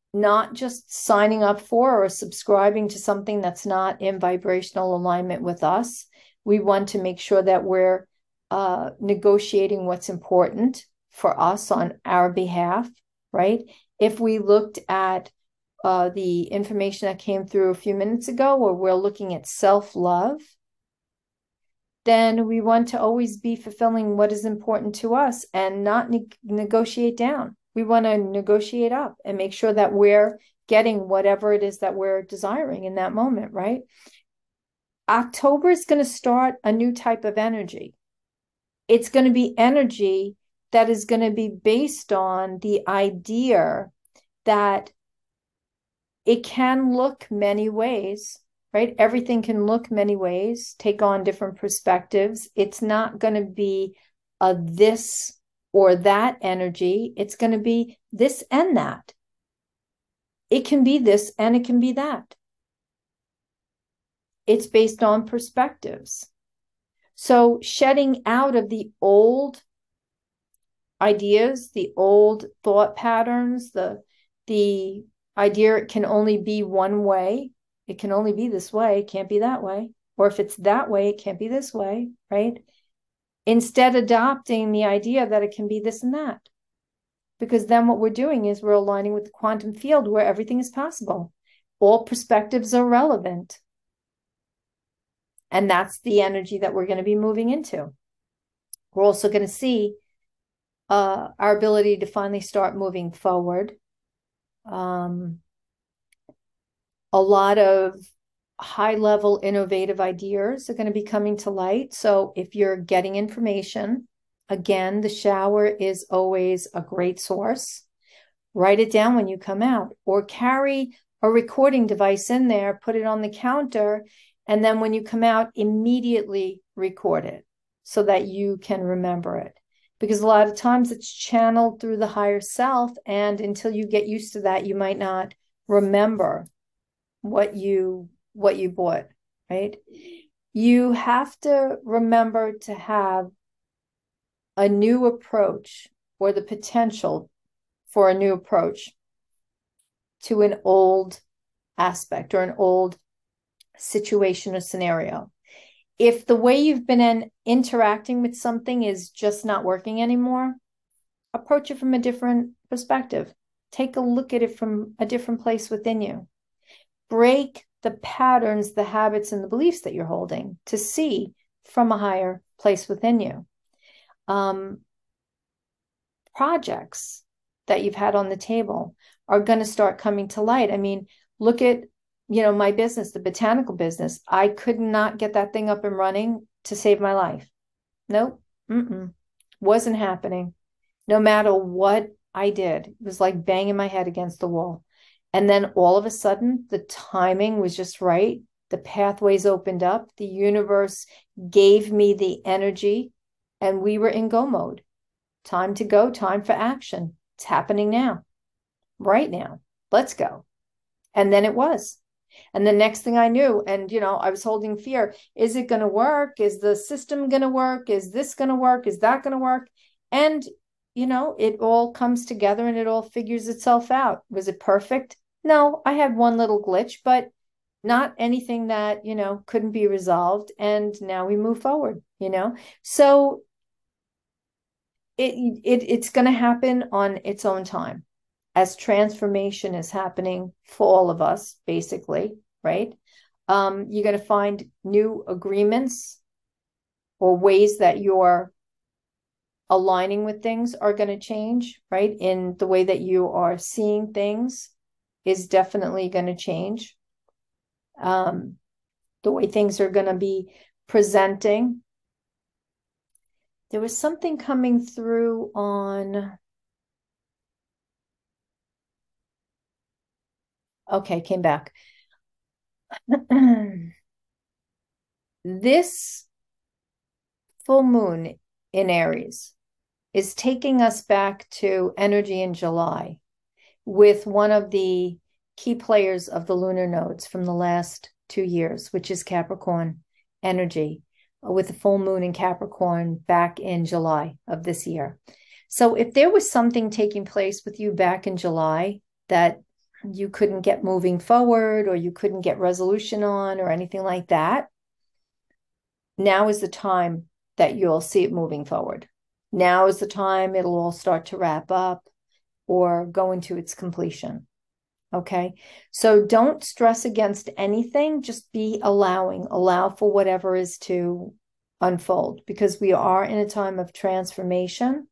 not just signing up for or subscribing to something that's not in vibrational alignment with us. We want to make sure that we're uh, negotiating what's important for us on our behalf, right? If we looked at uh, the information that came through a few minutes ago, where we're looking at self-love, then we want to always be fulfilling what is important to us and not ne- negotiate down. We want to negotiate up and make sure that we're getting whatever it is that we're desiring in that moment, right? October is going to start a new type of energy. It's going to be energy that is going to be based on the idea that it can look many ways, right? Everything can look many ways, take on different perspectives. It's not going to be a this or that energy. It's going to be this and that. It can be this and it can be that. It's based on perspectives. So shedding out of the old ideas, the old thought patterns, the, the idea it can only be one way. It can only be this way. It can't be that way. Or if it's that way, it can't be this way, right? Instead, adopting the idea that it can be this and that. Because then what we're doing is we're aligning with the quantum field where everything is possible. All perspectives are relevant. And that's the energy that we're going to be moving into. We're also going to see uh, our ability to finally start moving forward. Um, a lot of high-level innovative ideas are going to be coming to light. So if you're getting information, again, the shower is always a great source. Write it down when you come out, or carry a recording device in there, put it on the counter, and then when you come out, immediately record it so that you can remember it. Because a lot of times it's channeled through the higher self, and until you get used to that, you might not remember what you what you bought, right? You have to remember to have a new approach, or the potential for a new approach to an old aspect or an old situation or scenario. If the way you've been in, interacting with something is just not working anymore, approach it from a different perspective. Take a look at it from a different place within you. Break the patterns, the habits, and the beliefs that you're holding to see from a higher place within you. Um, projects that you've had on the table are going to start coming to light. I mean, look at, you know, my business, the botanical business. I could not get that thing up and running to save my life. Nope. Mm-mm. Wasn't happening. No matter what I did, it was like banging my head against the wall. And then all of a sudden, the timing was just right. The pathways opened up. The universe gave me the energy, and we were in go mode. Time to go, time for action. It's happening now, right now. Let's go. And then it was. And the next thing I knew, and, you know, I was holding fear. Is it going to work? Is the system going to work? Is this going to work? Is that going to work? And, you know, it all comes together and it all figures itself out. Was it perfect? No, I had one little glitch, but not anything that, you know, couldn't be resolved. And now we move forward, you know? So it, it it's going to happen on its own time, as transformation is happening for all of us, basically, right? Um, you're going to find new agreements or ways that you're aligning with things are going to change, right? In the way that you are seeing things is definitely going to change. Um, the way things are going to be presenting. There was something coming through on... Okay, came back. This full moon in Aries is taking us back to energy in July with one of the key players of the lunar nodes from the last two years, which is Capricorn energy, with the full moon in Capricorn back in July of this year. So if there was something taking place with you back in July that you couldn't get moving forward or you couldn't get resolution on or anything like that, now is the time that you'll see it moving forward. Now is the time it'll all start to wrap up or go into its completion. Okay. So don't stress against anything. Just be allowing, allow for whatever is to unfold, because we are in a time of transformation.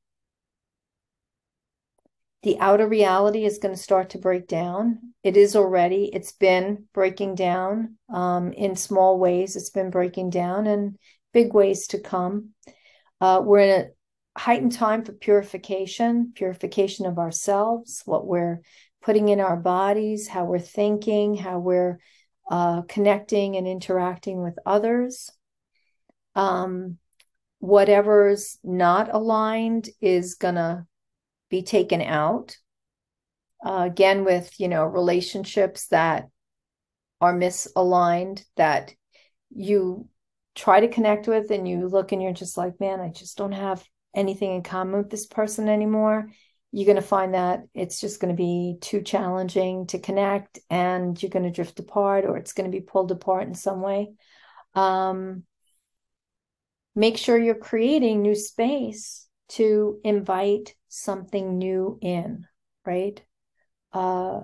The outer reality is going to start to break down. It is already, it's been breaking down um, in small ways. It's been breaking down and big ways to come. Uh, we're in a heightened time for purification, purification of ourselves, what we're putting in our bodies, how we're thinking, how we're uh, connecting and interacting with others. Um, whatever's not aligned is going to be taken out. Uh, again, with, you know, relationships that are misaligned, that you try to connect with and you look and you're just like, man, I just don't have anything in common with this person anymore. You're going to find that it's just going to be too challenging to connect and you're going to drift apart, or it's going to be pulled apart in some way. Um, make sure you're creating new space to invite something new in, right? Uh,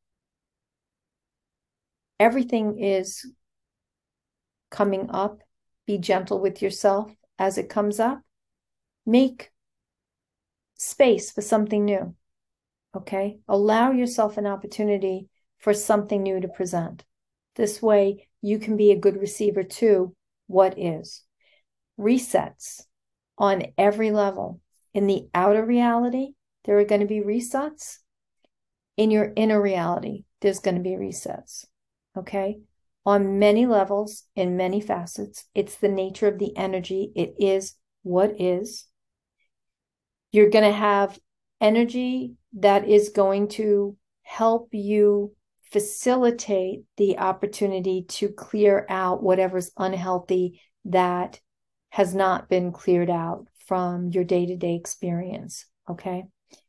everything is coming up. Be gentle with yourself as it comes up. Make space for something new. Okay. Allow yourself an opportunity for something new to present. This way, you can be a good receiver to what is. Resets on every level. In the outer reality, there are going to be resets. In your inner reality, there's going to be resets. Okay. On many levels, in many facets, it's the nature of the energy. It is what is. You're going to have energy that is going to help you facilitate the opportunity to clear out whatever's unhealthy that has not been cleared out from your day-to-day experience. Okay.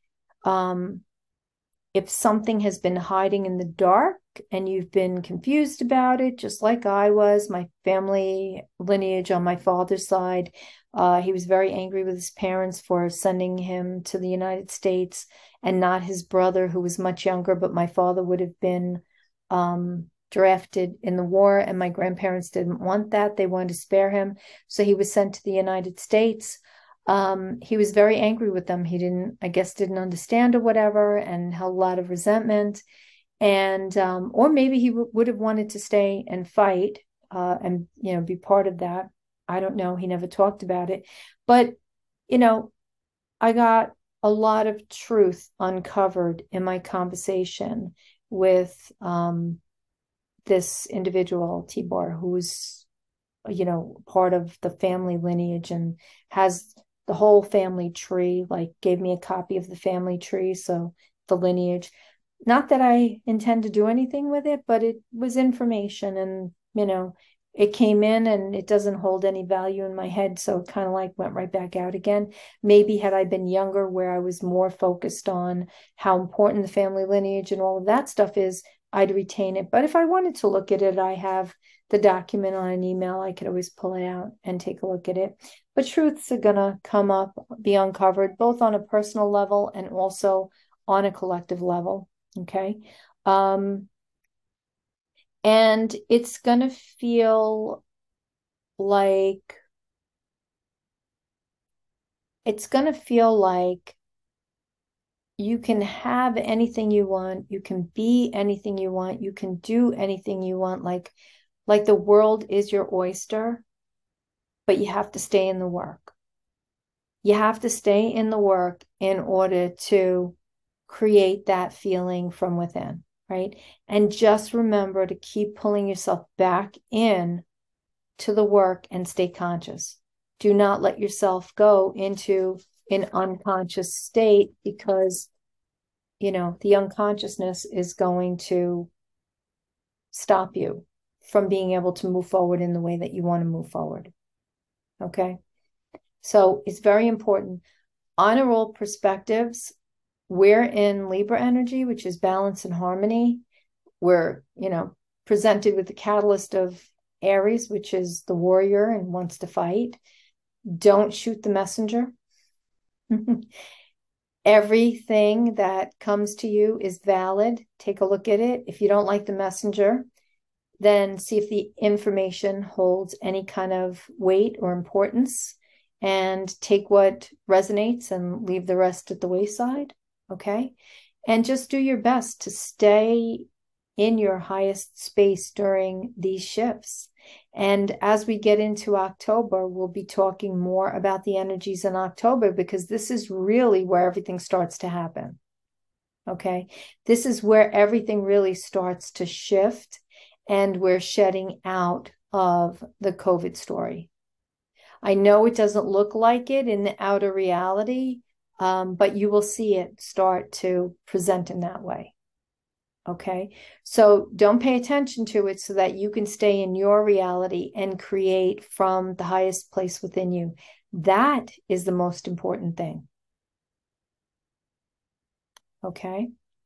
Um, if something has been hiding in the dark and you've been confused about it, just like I was, my family lineage on my father's side, uh, he was very angry with his parents for sending him to the United States and not his brother, who was much younger, but my father would have been um, drafted in the war, and my grandparents didn't want that. They wanted to spare him. So he was sent to the United States. Um, he was very angry with them. He didn't, I guess, didn't understand or whatever, and held a lot of resentment. And, um, or maybe he w- would have wanted to stay and fight, uh, and, you know, be part of that. I don't know. He never talked about it. But, you know, I got a lot of truth uncovered in my conversation with um, this individual, Tibor, who's, you know, part of the family lineage and has the whole family tree, like gave me a copy of the family tree. So the lineage, not that I intend to do anything with it, but it was information, and, you know, it came in and it doesn't hold any value in my head. So it kind of like went right back out again. Maybe had I been younger, where I was more focused on how important the family lineage and all of that stuff is, I'd retain it. But if I wanted to look at it, I have the document on an email. I could always pull it out and take a look at it. But truths are going to come up, be uncovered, both on a personal level and also on a collective level. Okay. Um, and it's going to feel like, it's going to feel like you can have anything you want. You can be anything you want. You can do anything you want. Like, like the world is your oyster, but you have to stay in the work. You have to stay in the work in order to create that feeling from within, right? And just remember to keep pulling yourself back in to the work and stay conscious. Do not let yourself go into an unconscious state, because, you know, the unconsciousness is going to stop you from being able to move forward in the way that you want to move forward. Okay. So it's very important. Honor all perspectives. we're in Libra energy, which is balance and harmony. We're, you know, presented with the catalyst of Aries, which is the warrior and wants to fight. Don't shoot the messenger. Everything that comes to you is valid. Take a look at it. If you don't like the messenger, then see if the information holds any kind of weight or importance, and take what resonates and leave the rest at the wayside. Okay. And just do your best to stay in your highest space during these shifts. And as we get into October, we'll be talking more about the energies in October, because this is really where everything starts to happen. Okay. This is where everything really starts to shift, and we're shedding out of the COVID story. I know it doesn't look like it in the outer reality, um, but you will see it start to present in that way. Okay. So don't pay attention to it so that you can stay in your reality and create from the highest place within you. That is the most important thing. Okay.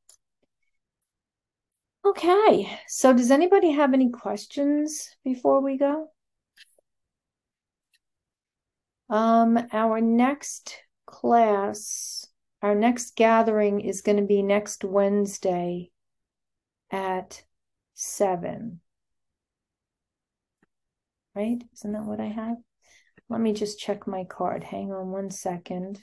Okay. So does anybody have any questions before we go? Um, our next class, our next gathering is going to be next Wednesday at seven. Right? Isn't that what I have? Let me just check my card. Hang on one second.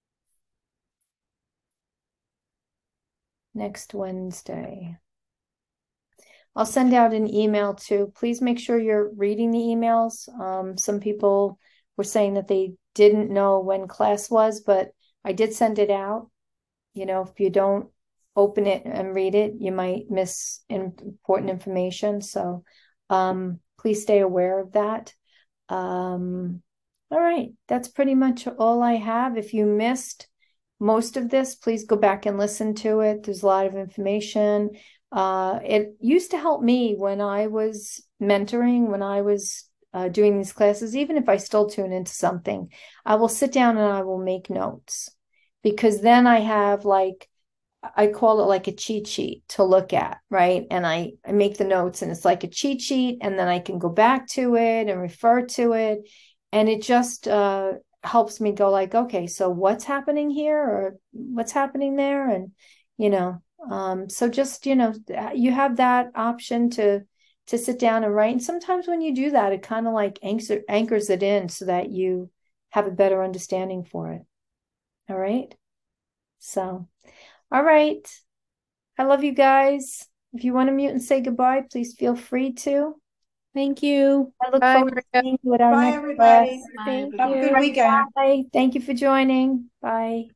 Next Wednesday. I'll send out an email too. Please make sure you're reading the emails. Um, some people were saying that they didn't know when class was, but I did send it out. You know, if you don't open it and read it, you might miss important information. So um, please stay aware of that. Um, all right, that's pretty much all I have. If you missed most of this, please go back and listen to it. There's a lot of information. Uh, it used to help me when I was mentoring, when I was uh, doing these classes. Even if I still tune into something, I will sit down and I will make notes, because then I have, like, I call it like a cheat sheet to look at, right? And I, I make the notes, and it's like a cheat sheet, and then I can go back to it and refer to it. And it just uh, helps me go like, okay, so what's happening here, or what's happening there? And, you know, um, so just, you know, you have that option to, to sit down and write. And sometimes when you do that, it kind of like anchors, anchors it in so that you have a better understanding for it. All right. So, all right. I love you guys. If you want to mute and say goodbye, please feel free to. Thank you. I look Bye, forward to Maria. seeing you at our Bye, next class. everybody. Bye, Have a good everybody. weekend. Bye. Thank you for joining. Bye.